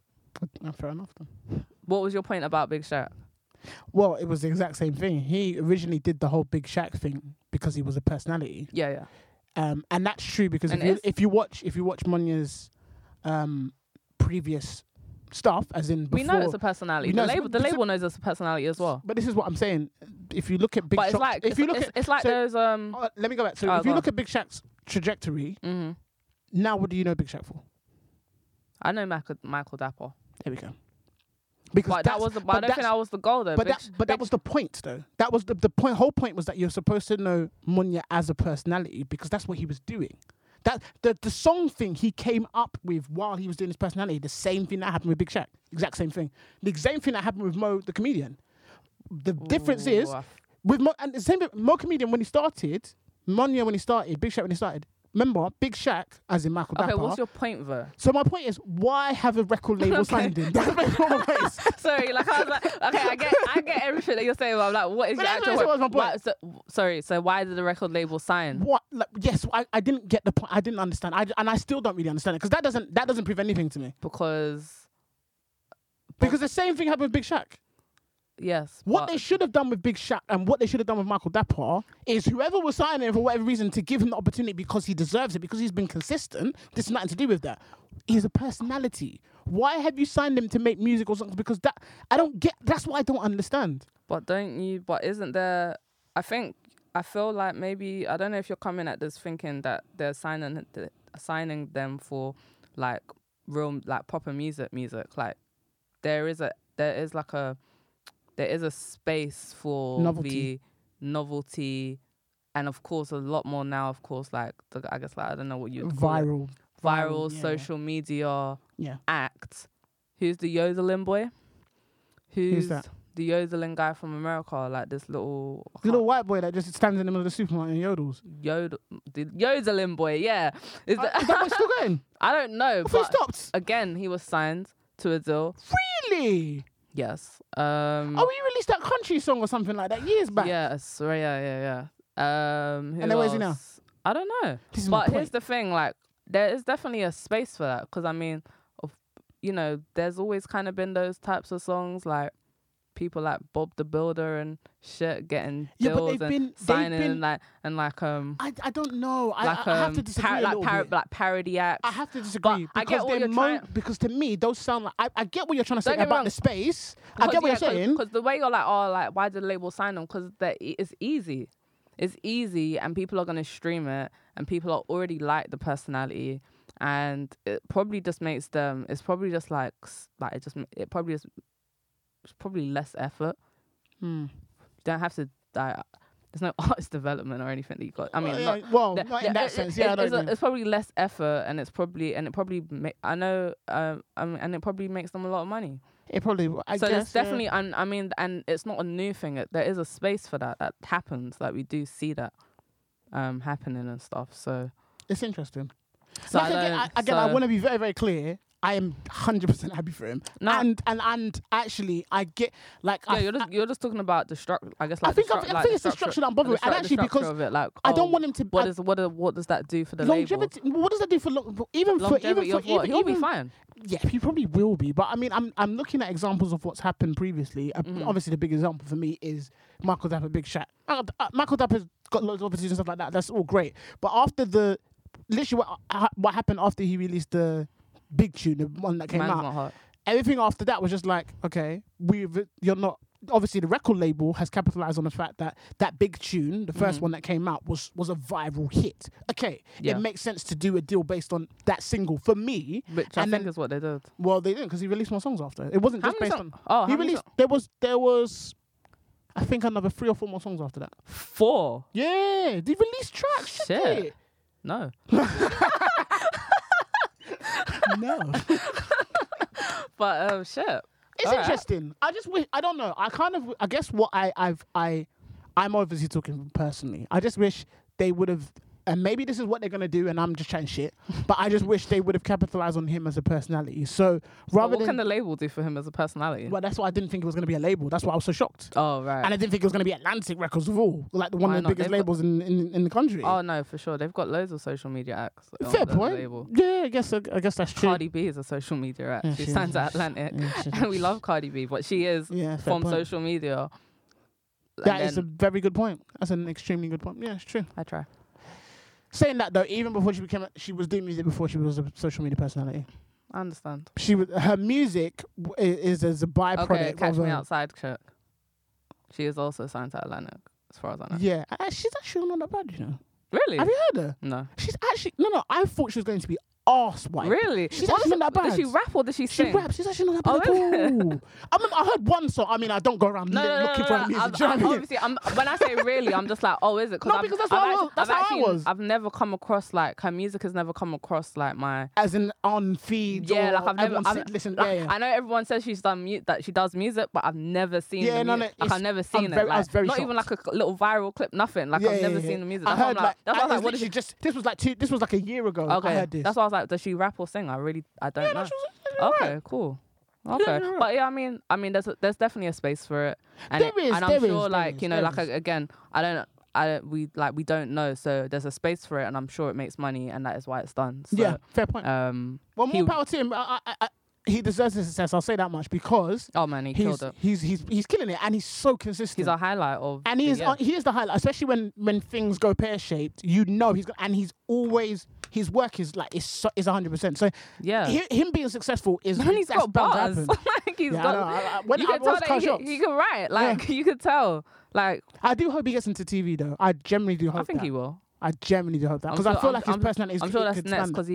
What was your point about Big Shaq? Well, it was the exact same thing. He originally did the whole Big Shaq thing because he was a personality. Yeah. And that's true because if you watch Monya's previous stuff, as in before, we know it's a personality. The label knows it's a personality as well. But this is what I'm saying. If you look at Big Shaq, let me go back. So if you look at Big Shaq's trajectory, now what do you know Big Shaq for? I know Michael Dapper. There we go. Because I don't think that was the goal though. But that was the point though. That was the point. Whole point was that you're supposed to know Monya as a personality because that's what he was doing. That the song thing he came up with while he was doing his personality, the same thing that happened with Big Shaq. Exact same thing. The same thing that happened with Mo the comedian. The difference is with Mo, and the same with Mo comedian when he started, Monya when he started, Big Shaq when he started. Remember, Big Shaq, as in Michael Dapper. Okay, what's your point though? So my point is, why have a record label signed him? That's my point. Sorry, like I was like, okay, I get everything that you're saying. But I'm like, what is your actual point? My point. So why did the record label sign? What? Like, yes, I didn't get the point. I didn't understand. I still don't really understand it because that doesn't prove anything to me. Because the same thing happened with Big Shaq. Yes. What they should have done with Big Shaq and what they should have done with Michael Dapper is whoever was signing him for whatever reason to give him the opportunity because he deserves it, because he's been consistent. This is nothing to do with that. He's a personality. Why have you signed him to make music or something? Because that's what I don't understand. But isn't there, I feel like maybe, I don't know if you're coming at this thinking that they're signing them for like real, like proper music. Like there is a space for the novelty, and of course a lot more now. Of course, like I guess like I don't know what you viral social media Yeah. act. Who's the yodeling boy? Who's that? The yodeling guy from America, like this little white boy that just stands in the middle of the supermarket and yodels. The yodeling boy, yeah. Is that what's still going? I don't know. I thought he stopped. Again, he was signed to a deal. Really? Yes. We released that country song or something like that years back. Yes. Yeah. And then where's he now? I don't know. But here's the thing, like, there is definitely a space for that. Because, I mean, there's always kind of been those types of songs, like, people like Bob the Builder and shit getting deals and signing I don't know. I have to disagree a little bit. Like parody acts. I have to disagree. I get what you're trying. Because to me, those sound like I get what you're trying to say about the space. I get what you're saying. Because the way you're like, why did the label sign them? Because it's easy. It's easy, and people are gonna stream it, and people are already like the personality, and it probably just makes them. It's probably just it's probably less effort. You don't have to. There's no artist development or anything that you got. I mean, not in that sense. Yeah, it's probably less effort, and it probably makes them a lot of money. It probably. It's definitely, and it's not a new thing. There is a space for that happens. Like we do see that happening and stuff. So it's interesting. So I want to be very, very clear. I am 100% happy for him. No. And actually, I get like. Yeah, you're just talking about the structure. I guess. Like, I think it's the structure that I'm bothered with, and actually because of it, like, I don't want him to. What does that do for the longevity? label? What does that do for longevity? He'll be fine. Yeah, he probably will be. But I mean, I'm looking at examples of what's happened previously. Obviously, the big example for me is Michael Dapper, Big Shaq. Michael Dapper's got loads of opportunities and stuff like that. That's all great. But after literally what happened after he released the big tune, the one that came out, everything after that was just like, okay, you're not. Obviously, the record label has capitalized on the fact that big tune, the first one that came out, was a viral hit. Okay, it makes sense to do a deal based on that single for me. Which I think is what they did. Well, they didn't, because he released more songs after. It wasn't just based on. Oh, he released. There was, I think, another 3 or 4 more songs after that. 4? Yeah, they released tracks. Shit. No. No. But shit. It's interesting. I just wish. I don't know. I guess what I'm obviously talking personally. I just wish they would have. And maybe this is what they're gonna do, and I'm just chatting shit. But I just wish they would have capitalized on him as a personality. So rather what can the label do for him as a personality? Well, that's why I didn't think it was gonna be a label. That's why I was so shocked. Oh right. And I didn't think it was gonna be Atlantic Records of all, like one of the biggest labels in the country. Oh no, for sure. They've got loads of social media acts. Fair point. Label. Yeah, I guess that's true. Cardi B is a social media act. Yeah, she signs at Atlantic, and we love Cardi B, but she is from social media. That is a very good point. That's an extremely good point. Yeah, it's true. I try. Saying that though, even before she was doing music before she was a social media personality. I understand. Her music is as a byproduct. Okay, Catch Me Outside chick. She is also signed to Atlantic, as far as I know. Yeah, she's actually not that bad, you know. Really? Have you heard her? No. She's actually no. I thought she was going to be arse white. Really? She's actually not that bad. Does she rap or does she sing? She raps. She's actually not that bad at all. I heard one song. I mean, I don't go around looking for her music. Obviously, when I say really, I'm just like, oh, is it? No, because that's how I was. I've never come across like her music has never come across like my as in on feeds. Yeah, like I've never listen. Like, yeah. I know everyone says that she does music, but I've never seen. Yeah, like I've never seen it. Like, not even like a little viral clip. Nothing. Like I've never seen the music. I heard like. That's why I was like, what is she just? This was like a year ago. Okay, I heard this. That's why I was like, does she rap or sing? I don't know. Okay, cool. Okay, right. But yeah, I mean, there's definitely a space for it, and I'm sure, like, you know, like again, we don't know, so there's a space for it, and I'm sure it makes money, and that is why it's done. So, yeah, fair point. Well, more power to him. He deserves the success. I'll say that much because he killed it. He's killing it, and he's so consistent. He's a highlight of, and he is the highlight, especially when things go pear shaped. You know he's always. His work is 100%. So yeah, him being successful is. And he's got bars. Like he's got. You can tell that he can write. Like you could tell. Like I do hope he gets into TV though. I genuinely do hope. I think he will. I genuinely do hope that because I feel like his personality is. I'm sure that's next because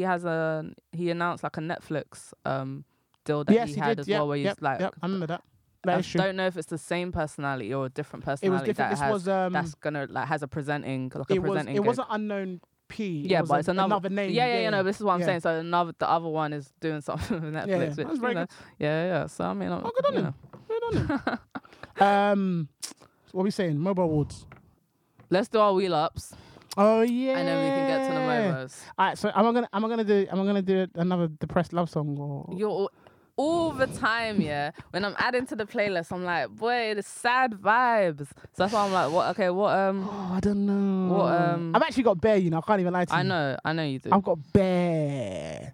he announced like a Netflix deal that he had as well where he's like. I remember that. I don't know if it's the same personality or a different personality. It was different. That's gonna has a presenting. It wasn't Unknown P. Yeah, but it's another name. Yeah. No, this is what I'm saying. So the other one is doing something with Netflix. Yeah, that's very good. Yeah. So I mean, good on him. Good on him. What are we saying? Mobile awards. Let's do our wheel ups. Oh yeah. And then we can get to the momos. Alright, so am I gonna do another depressed love song or? You're all the time, yeah. When I'm adding to the playlist, I'm like, boy, the sad vibes. So that's why I'm like, what? Okay, what? Oh, I don't know. What? I've actually got Bear. You know, I can't even lie to you. I know you do. I've got Bear.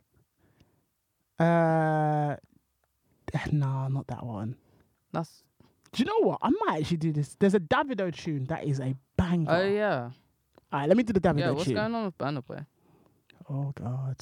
Nah, not that one. Do you know what? I might actually do this. There's a Davido tune that is a banger. Oh yeah. Alright, let me do the Davido tune. Yeah, what's going on with Burna Boy? Oh God.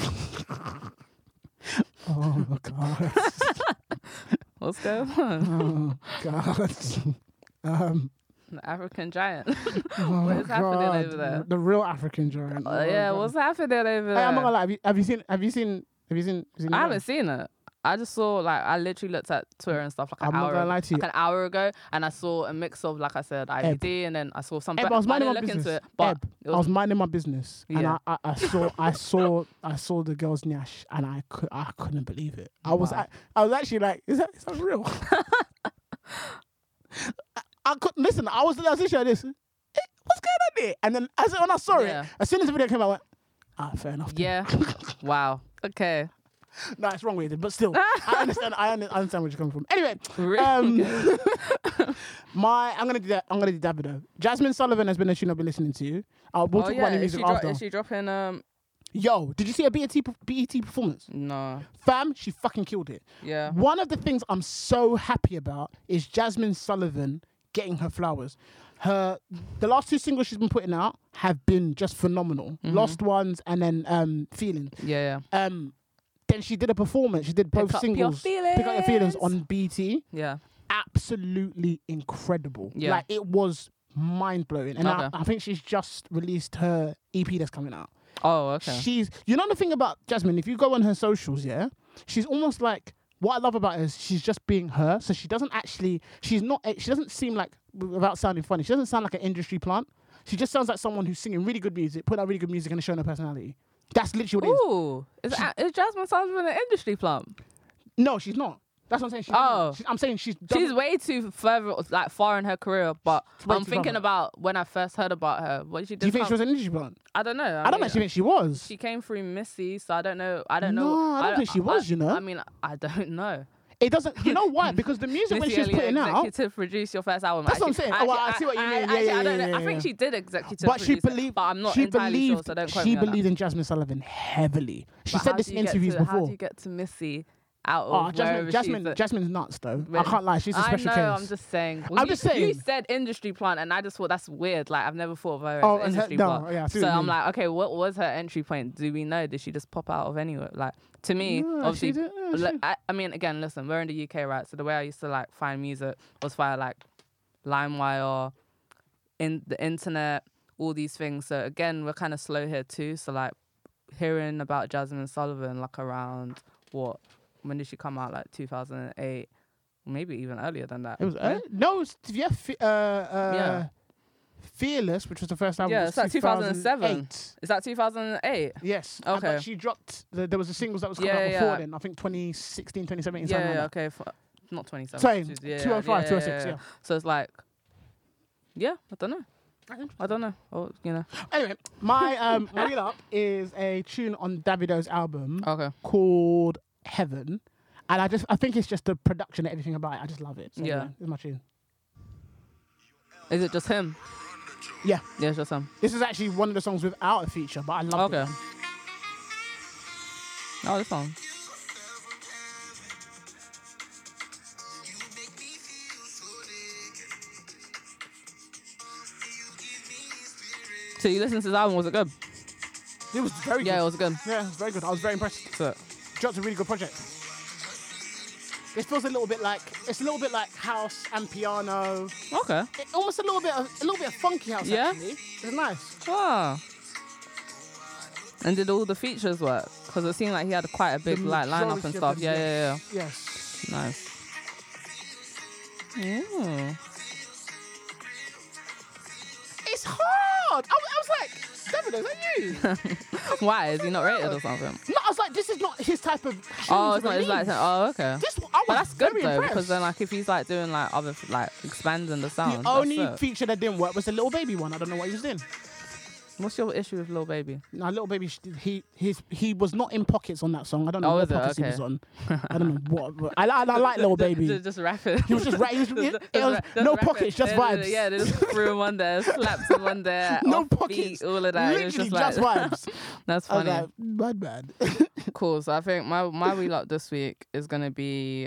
Oh my God. What's going on? Oh God. The African giant. What is happening over there? The real African giant. Yeah, what's happening over there? Hey, I'm not gonna lie. Have you seen? I haven't seen it. I just saw I literally looked at Twitter and stuff like an hour ago, and I saw a mix of, like I said, IBD, and then I saw some. I was minding my business. Into it, but I was minding my business, and I saw the girl's nyash, and I couldn't believe it. I was actually like, is that real? I couldn't listen. I was literally like this. What's going on there? And then when I saw it, as soon as the video came out, I went, fair enough. Yeah. Wow. Okay. No, it's wrong with it, but still, I understand where you're coming from. Anyway, I'm gonna do that. I'm gonna do Davido. Jasmine Sullivan has been a tune I've been listening to. We'll talk about the music after. Is she dropping? Yo, did you see a BET performance? No. Fam, she fucking killed it. Yeah. One of the things I'm so happy about is Jasmine Sullivan getting her flowers. The last 2 singles she's been putting out have been just phenomenal. Mm-hmm. Lost Ones and then Feeling. Yeah. Then she did a performance. She did both singles. Pick Up Your Feelings on BT. Yeah. Absolutely incredible. Yeah. Like, it was mind-blowing. And I think she's just released her EP that's coming out. Oh, okay. You know the thing about Jasmine, if you go on her socials, yeah, she's almost like, what I love about her is she's just being her. So she doesn't seem like, without sounding funny, she doesn't sound like an industry plant. She just sounds like someone who's singing really good music, put out really good music and showing her personality. That's literally what it is. Ooh, is Jasmine Sullivan an industry plant? No, she's not. That's what I'm saying. I'm saying she's way too far in her career. But I'm thinking about when I first heard about her. What did she do? Do you think she was an industry plant? I don't know. I don't actually think she was. She came through Missy, so I don't know. I don't think she was. I mean, I don't know. It doesn't. You know why? Because the music when she's putting out. Executive produce your first album. That's what I'm saying. I see what you mean. I think she did executive produce it, but I'm not entirely sure, so don't quote me on that. She believed in Jasmine Sullivan heavily. She said this in interviews before. How do you get to Missy? Out of Jasmine's nuts though. Really? I can't lie, she's a special case. I'm just saying. Well, you said industry plant, and I just thought that's weird. Like I've never thought of her as industry plant. Yeah, so I'm like, okay, what was her entry point? Do we know? Did she just pop out of anywhere? Like to me, obviously. I mean, again, listen, we're in the UK, right? So the way I used to like find music was via like LimeWire, in the internet, all these things. So again, we're kind of slow here too. So like hearing about Jasmine Sullivan, like around what? When did she come out? Like 2008, maybe even earlier than that. It was Fearless, which was the first album. Yeah, it's like 2007. Is that 2008? Yes. Okay. But she dropped. There was a singles that was coming out before then. I think 2016, 2017. Yeah. Okay. Not 2017. Sorry, 205, 206. Yeah. So it's like, I don't know. Oh, you know. Anyway, my Read Up is a tune on Davido's album. Okay. Called Heaven, and I think it's just the production and everything about it. I just love it. So, yeah, it's my tune. Is it just him? Yeah, it's just him. This is actually one of the songs without a feature, but I love it. Okay. Oh, this song. So you listened to this album? Was it good? It was very good. Yeah, it was good. Yeah, it was very good. I was very impressed. So, dropped a really good project. It feels a little bit like house and piano. Okay. Almost a little bit of funky house. Yeah. Actually. It's nice. Oh. And did all the features work? Because it seemed like he had quite a big lineup and stuff. Yeah. Yes. Nice. Ooh. It's hard. I was like, David, is that you? Why? Is he not rated or something? No, I was like, this is not his type of. Oh, it's not his like. Oh, okay. But that's good though, impressed. because then like if he's like doing like other like expanding the sound. The only feature that didn't work was the Lil Baby one. I don't know what he was doing. What's your issue with Lil Baby? No, Lil Baby, he was not in pockets on that song. I don't know what pockets he was on. I don't know what. I like Lil Baby. Just rapping. He was just rapping. No pockets, just vibes. Yeah, they just threw him one there, slaps him one there. No pockets. All of that. Literally just vibes. That's funny. I was like, bad. Cool. So I think my Read Up this week is gonna be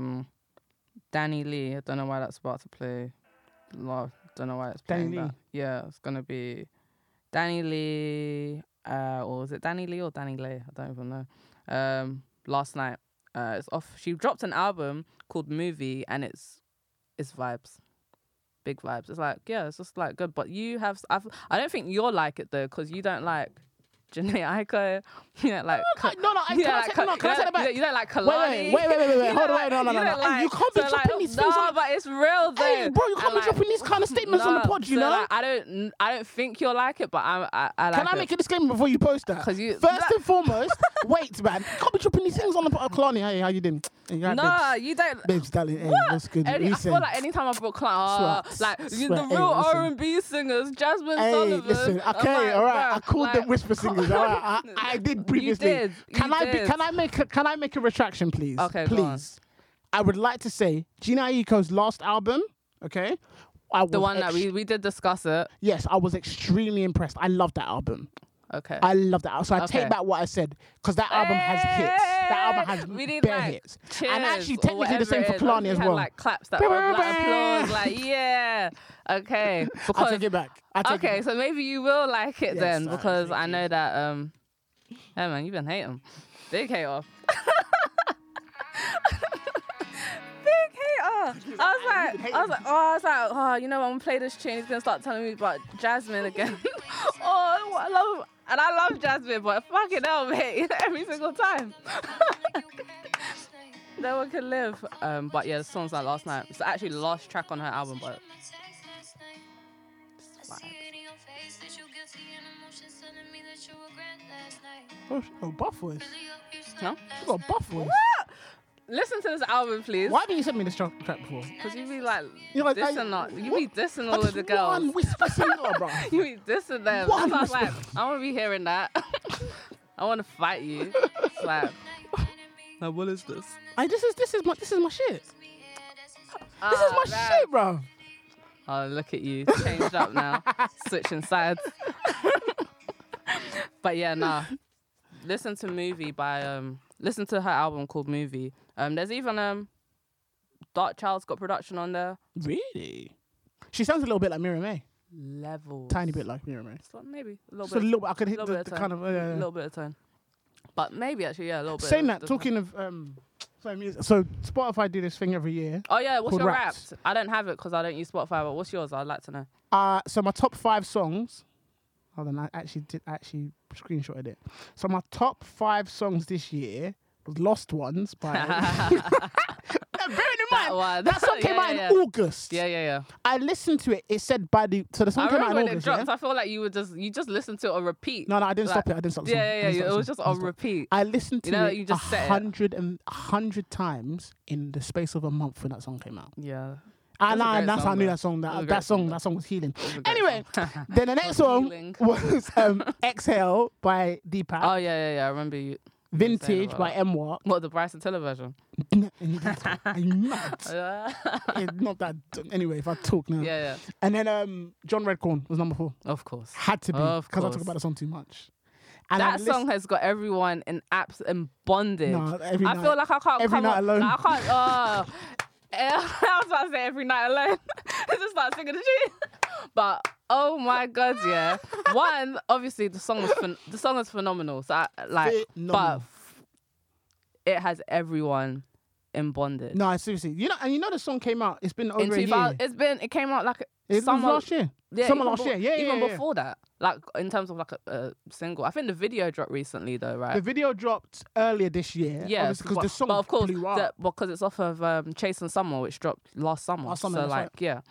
Danny Lee. I don't know why that's about to play. Don't know why it's playing. Danny Lee. Yeah, it's gonna be Danny Lee, or was it Danny Lee or Danny Lay? I don't even know. Last night, it's off. She dropped an album called Movie, and it's vibes, big vibes. It's like it's just like good. But you have, I don't think you'll like it though, because you don't like Jhené Aiko. You don't like. Can I take that back? You don't like Kalani. Wait. Hold on. No. You can't be dropping these things. No, but it's real though. Hey, bro, you can't be dropping these kind of statements on the pod, you know? Like, I don't think you'll like it, but I like it. Can I make a disclaimer before you post that? First and foremost, wait, man. You can't be dropping these things on the pod. Kalani, hey, how you doing? No, you don't. Babes, darling, hey, that's good. I feel like anytime I've got clients, the real R&B singers, Jasmine Sullivan. Listen, okay, all right. I called them whisper singers. All right, I did previously. Can I make a retraction, please? Okay, please. I would like to say Jhené Aiko's last album. Okay, the one that we did discuss it. Yes, I was extremely impressed. I love that album. Okay. I love that. So I take back what I said, because that album has hits. That album has bare hits. And actually, technically the same for Kalani as well. Like claps that were like applause, like yeah. Okay. Because, I'll take it back. Okay, so maybe you will like it then, because I know that. Hey man, you've been hating. Big hater. Big hater. I was like, oh, you know, when we play this tune, he's gonna start telling me about Jasmine again. I love Jasmine, but fucking hell, mate, every single time. No one can live. But yeah, the song's like Last Night. It's actually the last track on her album, but it's Oh, buff voice. No? She got a buff voice. What? Listen to this album, please. Why haven't you sent me this track before? Because you be like, You're like, dissing not. You be dissing all of the girls. One whisper singer, bro. You be dissing them. One That's why I was whisper. like, I want to be hearing that. I want to fight you. It's like, now what is this? This is my shit. This is my shit, bro. Oh, look at you. Changed up now. Switching sides. But yeah, nah. Listen to Movie by listen to her album called Movie. There's even Dark Child's got production on there. Really? She sounds a little bit like Mira May. Levels. Tiny bit like Mira May. So maybe a little Just bit. a little bit. I could hit little the bit of kind of. a little bit of tone. But maybe actually, yeah, a little bit. Saying of that, talking of music. So Spotify do this thing every year. Oh yeah, what's called your Wrapped. Wrapped? I don't have it because I don't use Spotify. But what's yours? I'd like to know. So my top 5 songs. Hold on, I actually screenshotted it. So my top 5 songs this year was Lost Ones by. Bearing in mind, that song came out in August. Yeah. I listened to it. It said so the song I came out remember in when August. it dropped. Yeah? I feel like you just listened to it on repeat. No, I didn't stop it. I didn't stop the song. Yeah. It was just on repeat. I listened to it you just set it. 100 times in the space of a month when that song came out. Yeah. And that's how I knew though. that song. It was a That great song. though. That song was healing. It was a great Anyway, song. then the next Healing. song was Exhale by Deepak. Oh yeah. I remember you. Vintage about by that. M-Walk. What, the Bryson Tiller version? Are you mad? Yeah. It's not that. Anyway, if I talk now. Yeah. And then John Redcorn was number 4. Of course. Had to be Of because I course. talk about the song too much. And That song has got everyone in bondage. No, every I night. feel like I can't Every come night on. alone. Like, I can't. I was about to say every night alone. Just start singing the tune. But oh my god, yeah. One, obviously the song is phenomenal. So but it has everyone in bondage. No, seriously. You know the song came out. It's been over a year. It came out like It was summer last year. Yeah, Summer even last year. Yeah, even yeah. before that, like in terms of like a single. I think the video dropped recently though, right? The video dropped earlier this year. Yeah, because the song but of course, blew up. because it's off of Chasing Summer, which dropped last summer. Last summer, so that's like, right. yeah.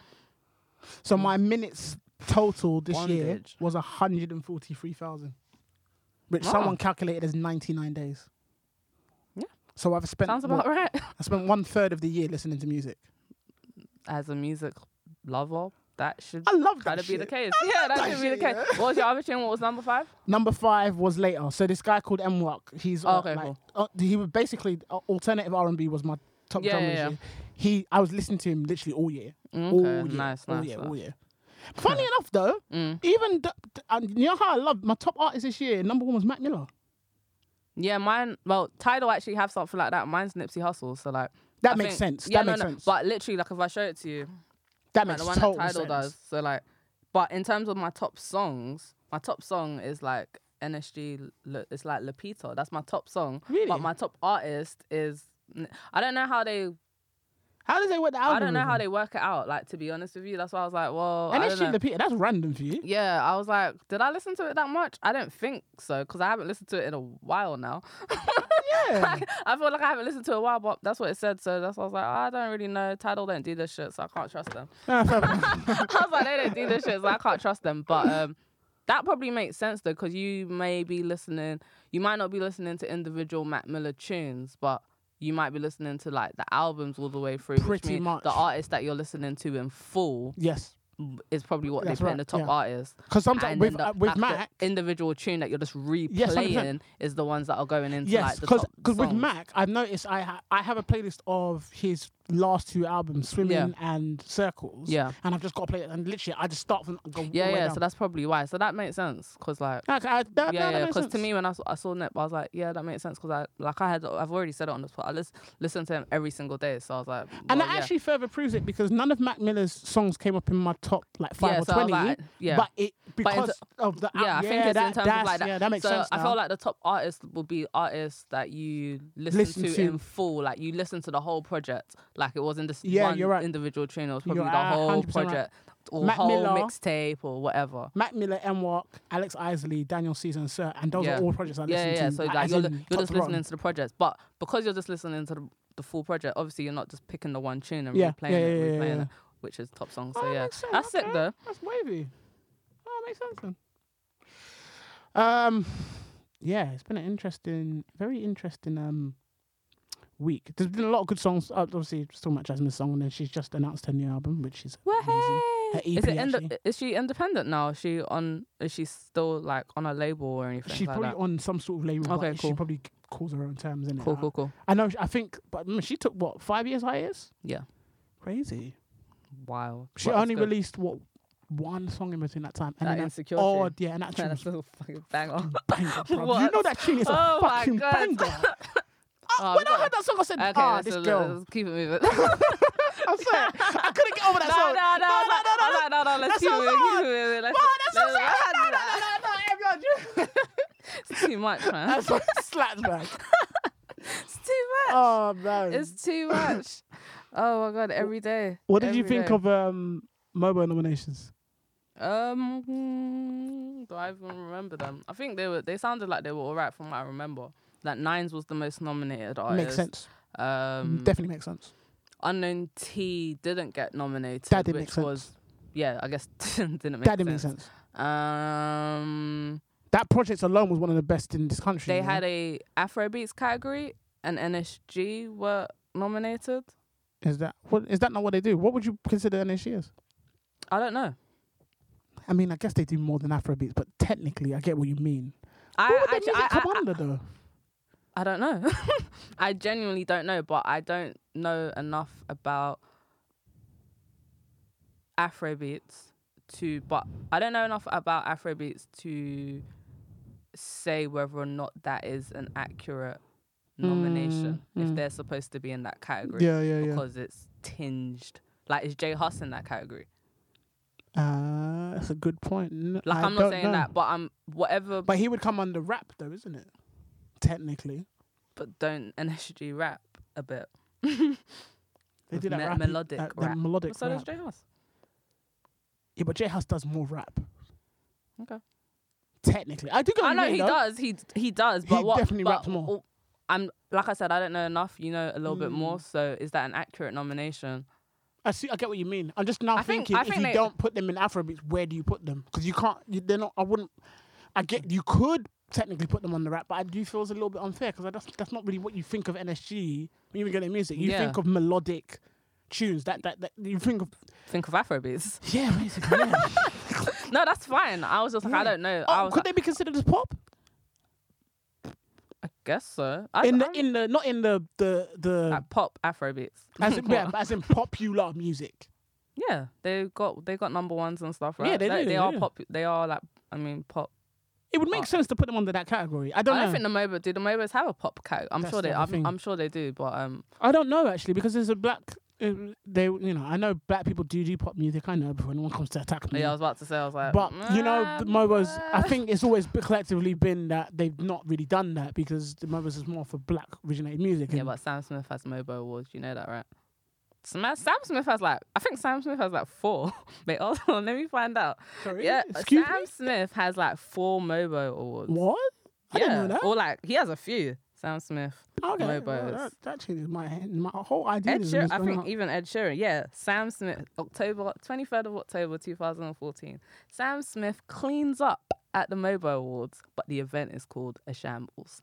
So my minutes total this year Bondage. was 143,000, which Wow. someone calculated as 99 days. Yeah. So I've spent Sounds about right. I spent 1/3 of the year listening to music. As a music lover, that should I love that kind of be shit. the case. Yeah, that should be the shit, case. yeah. What was your other tune? What was number 5? Number 5 was Later. So this guy called M-Walk, he's Okay, cool. he was basically alternative R&B was my top genre this year. I was listening to him literally all year. All year. Nice. All year. Funny enough though, even you know how I love my top artist this year, number 1 was Mac Miller. Yeah, mine. Well, Tidal actually have something like that. Mine's Nipsey Hussle. So like That I makes think- sense. Yeah, That makes no. sense. But literally, like if I show it to you, That like makes the one total that Tidal sense. does. So like, but in terms of my top songs, my top song is like NSG. It's like Lapito. That's my top song. Really? But my top artist is. I don't know how they. How does they work the algorithm? I don't know how they work it out. Like to be honest with you, that's why I was like, well. And I that's don't know. shit, that's random for you. Yeah, I was like, did I listen to it that much? I don't think so, because I haven't listened to it in a while now. Yeah. Like, I feel like I haven't listened to it in a while, but that's what it said. So that's why I was like, I don't really know. Tidal don't do this shit, so I can't trust them. I was like, they don't do this shit, so I can't trust them. But that probably makes sense though, because you might not be listening to individual Mac Miller tunes, but you might be listening to like the albums all the way through. Which Pretty means much. the artist that you're listening to in full Yes. is probably what That's they put in right, the top yeah. artist. Because sometimes And with then with like, the Mac, individual tune that you're just 100%. replaying is the ones that are going into yes, like the because top with songs. Mac, I've noticed I have a playlist of his last 2 albums, Swimming and Circles. Yeah. And I've just got to play it, and literally I just start from go all the way Yeah. down. So that's probably why. So that makes sense, because like. Okay, that makes Because sense. to me, when I saw Nip, I was like, yeah, that makes sense. Because I've already said it on the spot. I listen to him every single day, so I was like, And well, that yeah. actually further proves it because none of Mac Miller's songs came up in my top like 5 Yeah, or so I was 20. like, yeah. But it because of the I think it's in terms of like that. Yeah, that makes so sense. I now. feel like the top artists will be artists that you listen to in full, like you listen to the whole project, like it wasn't just one you're right. individual tune. It was probably You're the whole 100% project or Mac whole Miller, mixtape or whatever. Mac Miller, M-Walk, Alex Isley, Daniel Caesar, and Sir, and those are all projects I listen to. Yeah. So like as you're in just top to listening bottom. to the projects, but because you're just listening to the full project, obviously you're not just picking the one tune and Yeah, replaying yeah, it, yeah, replaying yeah. it, which is top song. Oh, So that yeah, makes sense. that's sick Okay. though. That's wavy. Oh, makes sense then. Yeah, it's been an very interesting week. There's been a lot of good songs. Obviously, so much Jasmine's song, and then she's just announced her new album, which is amazing. Her EP, is she independent now? Is she still like on a label or anything? She's like probably that? on some sort of label. Okay, but cool. She probably calls her own terms, innit? Cool. I know. I think, but she took what 5 years hiatus. Yeah. Crazy. Wow. She only released one song in between that time. And that Insecure. Oh yeah, and that tune that's a fucking banger. Banger, bro. You know that tune is a fucking banger. When I heard that song, I said, okay, this girl. Let's keep it moving. I said, I couldn't get over that song. No, let's keep it moving. No, It's too much, man. That's what slaps, man. It's too much. Oh, man. It's too much. Oh, my God, every day. What did you think of MOBO nominations? Do I even remember them? I think they sounded like they were alright from what I remember. Like Nines was the most nominated artist. Makes sense. Definitely makes sense. Unknown T didn't get nominated. That didn't make sense. Was, yeah, I guess didn't make sense. That didn't make sense. That project alone was one of the best in this country. They had a Afrobeats category and NSG were nominated. Is that not what they do? What would you consider NSG as? I don't know. I mean, I guess they do more than Afrobeats, but technically, I get what you mean. What would their music come under, though? I don't know. I genuinely don't know, but I don't know enough about Afrobeats but I don't know enough about Afrobeats to say whether or not that is an accurate nomination if they're supposed to be in that category. Yeah. Because it's tinged. Like, is J Hus in that category? That's a good point. Like, I'm not saying that, but whatever. But he would come under rap, though, isn't it? Technically. But don't NSG rap a bit? They do that melodic rap. Melodic so rap. does J Hus. Yeah, but J Hus does more rap. Okay. Technically, I know he does. He does. But he definitely raps more. I'm like I said, I don't know enough. You know a little bit more. So is that an accurate nomination? I get what you mean. I'm just now thinking if you don't put them in Afrobeats, where do you put them? Because you can't. They're not. I wouldn't. I get you could technically put them on the rap, but I do feel it's a little bit unfair because that's not really what you think of NSG when you get their music. You think of melodic tunes. That you think of Afrobeats. Yeah, basically. Yeah. No, that's fine. I was just like, I don't know. Could they be considered as pop? I guess so. Not in the like pop Afrobeats. As in popular music. Yeah, they got number ones and stuff, right? Yeah, they do. They are pop. They are like, pop. It would make sense to put them under that category. I don't know. think do the MOBOs have a pop category? I'm sure they do, but I don't know actually because there's a black. I know black people do pop music. I know before anyone comes to attack me. Yeah, I was about to say, I was like, but the MOBOs. I think it's always collectively been that they've not really done that because the MOBOs is more for black originated music. Yeah, but Sam Smith has MOBO awards. You know that, right? Sam Smith has I think Sam Smith has 4. Wait, hold on, let me find out. Sorry? Yeah, Excuse me? Smith has 4 MOBO awards. What? I didn't know that. Or he has a few. Sam Smith. Okay, MOBOs. well, that changes my whole idea. Ed Sheeran, I think even Ed Sheeran, yeah. Sam Smith, 23rd of October 2014. Sam Smith cleans up at the MOBO Awards, but the event is called a shambles.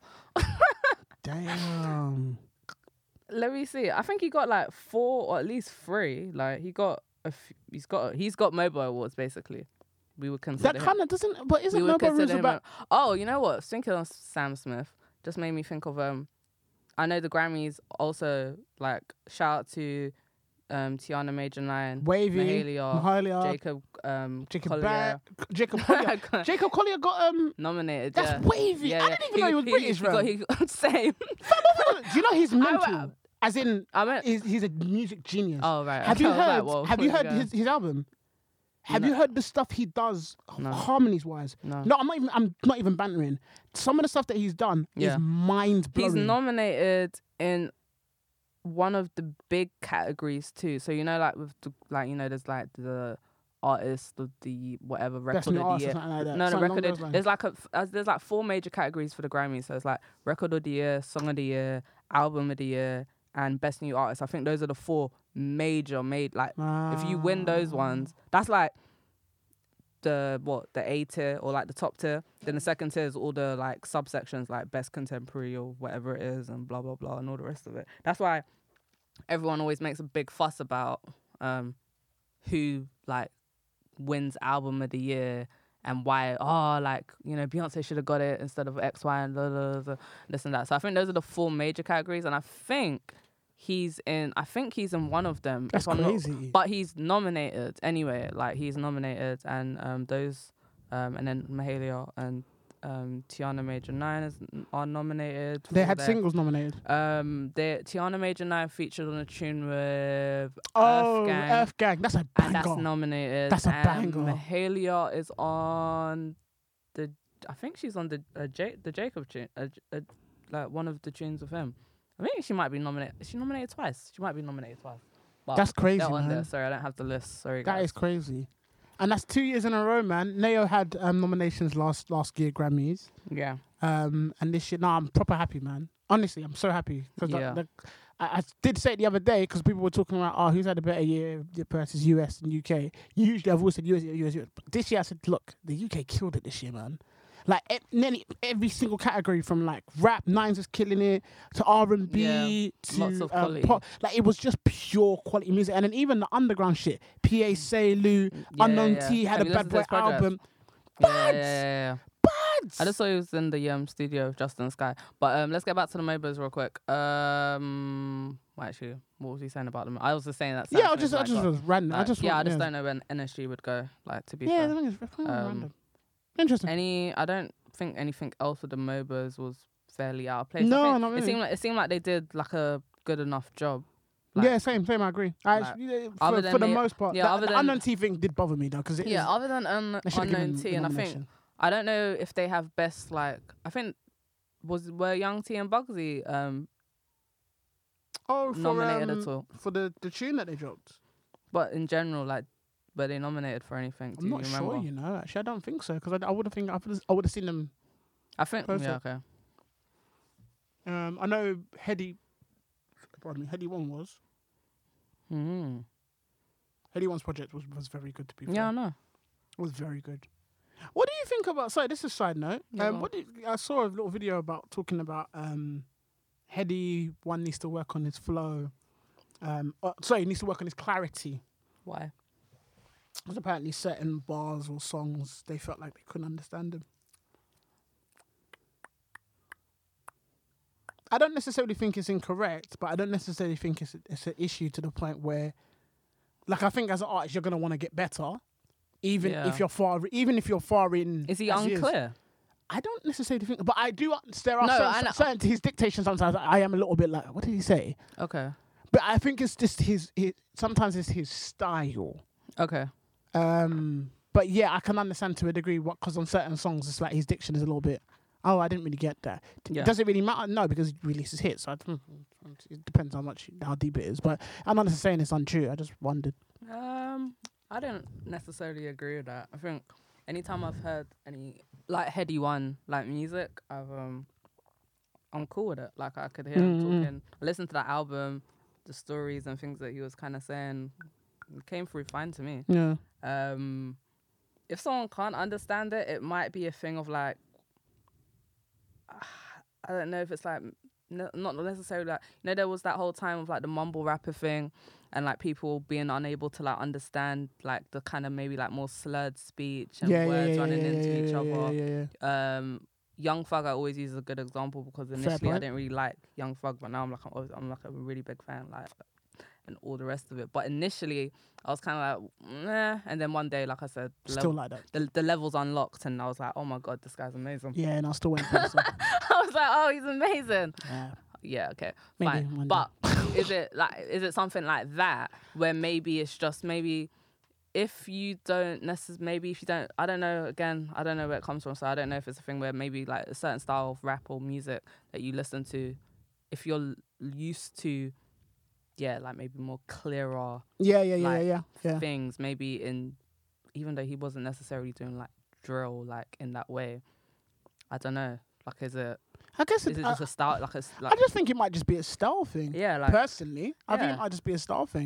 Damn. Let me see. I think he got 4 or at least 3. He got he's got MOBO Awards basically. We would consider that kind of doesn't. But isn't MOBO rules about? Oh, you know what? Thinking of Sam Smith just made me think of I know the Grammys also shout out to Tiana Major 9, Wavy, Mahalia, Jacob Collier. Jacob Collier got nominated. That's Wavy. Yeah, I didn't even know he was British, bro. Same. Do you know he's mental? As in, he's a music genius. Oh right. Have you heard his album? Have you heard the stuff he does harmonies wise? No. No, I'm not even bantering. Some of the stuff that he's done is mind blowing. He's nominated in one of the big categories too. So with there's the artist of the whatever record of the year. Record of, there's 4 major categories for the Grammys. So it's record of the year, song of the year, album of the year, and best new artist. I think those are the 4 major if you win those ones, that's the A tier or like the top tier. Then the second tier is all the like subsections like best contemporary or whatever it is and blah blah blah and all the rest of it. That's why everyone always makes a big fuss about who like wins album of the year and why like, you know, Beyonce should have got it instead of X, Y, and blah, blah, blah, this and that. So I think those are the 4 major categories, and I think he's in one of them. That's crazy. But he's nominated anyway. Like he's nominated, and and then Mahalia and Tiana Major 9 are nominated. They had singles nominated. Tiana Major 9 featured on a tune with Earth Gang. That's a banger. And that's nominated. That's a banger. Mahalia is on I think she's on the Jacob tune, like one of the tunes of him. I think she might be nominated. Is she nominated twice? She might be nominated twice. But that's crazy, they're on man. there. Sorry, I don't have the list. Sorry, guys. That is crazy. And that's 2 years in a row, man. Neo had nominations last year, Grammys. Yeah. And this year, I'm proper happy, man. Honestly, I'm so happy. Because I did say it the other day, because people were talking about, who's had a better year versus US and UK. Usually, I've always said US. But this year, I said, look, the UK killed it this year, man. Like nearly every single category, from like rap, Nines was killing it, to R&B, to lots of quality. pop. Like it was just pure quality music. And then even the underground shit, PA Selu, Unknown T had a Bad Boy album. Yeah. Bads. I just saw he was in the studio with Justin Sky. But let's get back to the Mobos real quick. Well, actually, what was he saying about them? I was just saying that. Yeah, I just was random. I just don't know when NSG would go. Like, to be fair. Yeah, I think it's random. Interesting. I don't think anything else with the Mobos was fairly out of place. No, not really. It seemed like they did like a good enough job. Like, yeah, same. I agree. For the most part, the Unknown T thing did bother me though, because other than Unknown T, and I don't know if they have best, like, I think were Young T and Bugsy nominated at all for the tune that they dropped. But in general, like, were they nominated for anything? I'm not sure, you know. Actually, I don't think so, because I would have seen them. I think, okay. I know Heady 1 was. Mm-hmm. Heady 1's project was very good, to be fair. Yeah, I know. It was very good. What do you think about? Sorry, this is a side note. I saw a little video talking about Heady 1 needs to work on his flow. He needs to work on his clarity. Why? Because apparently certain bars or songs, they felt like they couldn't understand them. I don't necessarily think it's incorrect, but I don't necessarily think it's an issue to the point where, like, I think as an artist, you're going to want to get better. Even if you're far in. Is he unclear? I don't necessarily think, but I do. There are certain to his dictation. Sometimes I am a little bit like, what did he say? Okay. But I think it's just his. Sometimes it's his style. Okay. But yeah, I can understand to a degree because on certain songs it's like his diction is a little bit. Oh, I didn't really get that. Yeah. Does it really matter? No, because he releases hits. So it depends how deep it is. But I'm not saying it's untrue. I just wondered. I don't necessarily agree with that. I think anytime I've heard any like Heady 1 like music, I'm cool with it. Like, I could hear him talking. I listened to that album, the stories and things that he was kind of saying. It came through fine to me. Yeah. If someone can't understand it, it might be a thing of like, I don't know if it's like not necessarily like, you know, there was that whole time of like the mumble rapper thing and like people being unable to like understand like the kind of maybe like more slurred speech and words running into each other. Young Thug I always use as a good example because initially I didn't really like Young Thug, but now I'm like a really big fan, like, and all the rest of it. But initially I was kind of like, nah. And then one day, like I said, like that. The levels unlocked and I was like, oh my God, this guy's amazing. Yeah, and I still went for it. I was like, oh, he's amazing. Yeah, okay, maybe fine. But is it something like that where maybe it's just if you don't I don't know, again, I don't know where it comes from, so I don't know if it's a thing where maybe like a certain style of rap or music that you listen to, if you're used to like maybe more clearer things, maybe even though he wasn't necessarily doing like drill like in that way, I don't know, like is it just a style, I just think it might just be a style thing. Yeah, like, personally, I think it might just be a style thing.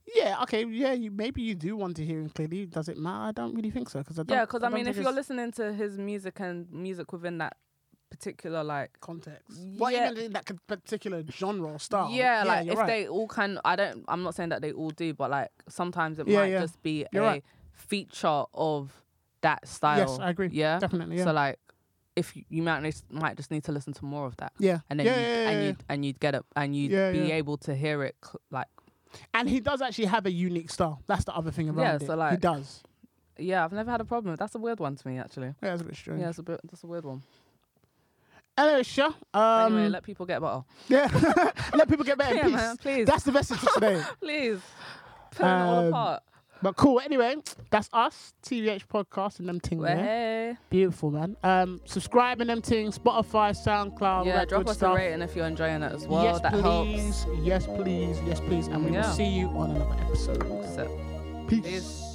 Yeah, okay, yeah, maybe you do want to hear him clearly. Does it matter? I don't really think so. Because I mean, if you're listening to his music and music within that particular like context, even in that particular genre or style, like if right. they all I'm not saying that they all do, but like sometimes it might just be a feature of that style. Yes, I agree. Yeah, definitely. Yeah. So like, if you might just need to listen to more of that. Yeah, and then you'd get it, and you'd be able to hear it like. And he does actually have a unique style. That's the other thing around it. So like, he does. Yeah, I've never had a problem. That's a weird one to me, actually. Yeah, it's a bit strange. Yeah, that's a weird one. Hello, Sha. Anyway, let people get better. Yeah, let people get better in peace. Man, please. That's the message for today. Please. Put it all apart. But cool. Anyway, that's us, TVH Podcast and them things there. Beautiful, man. Subscribe and them things, Spotify, SoundCloud. Yeah, drop us a rating if you're enjoying it as well. Yes, that please. helps. Yes, please. Yes, please. And we will see you on another episode. So, Peace.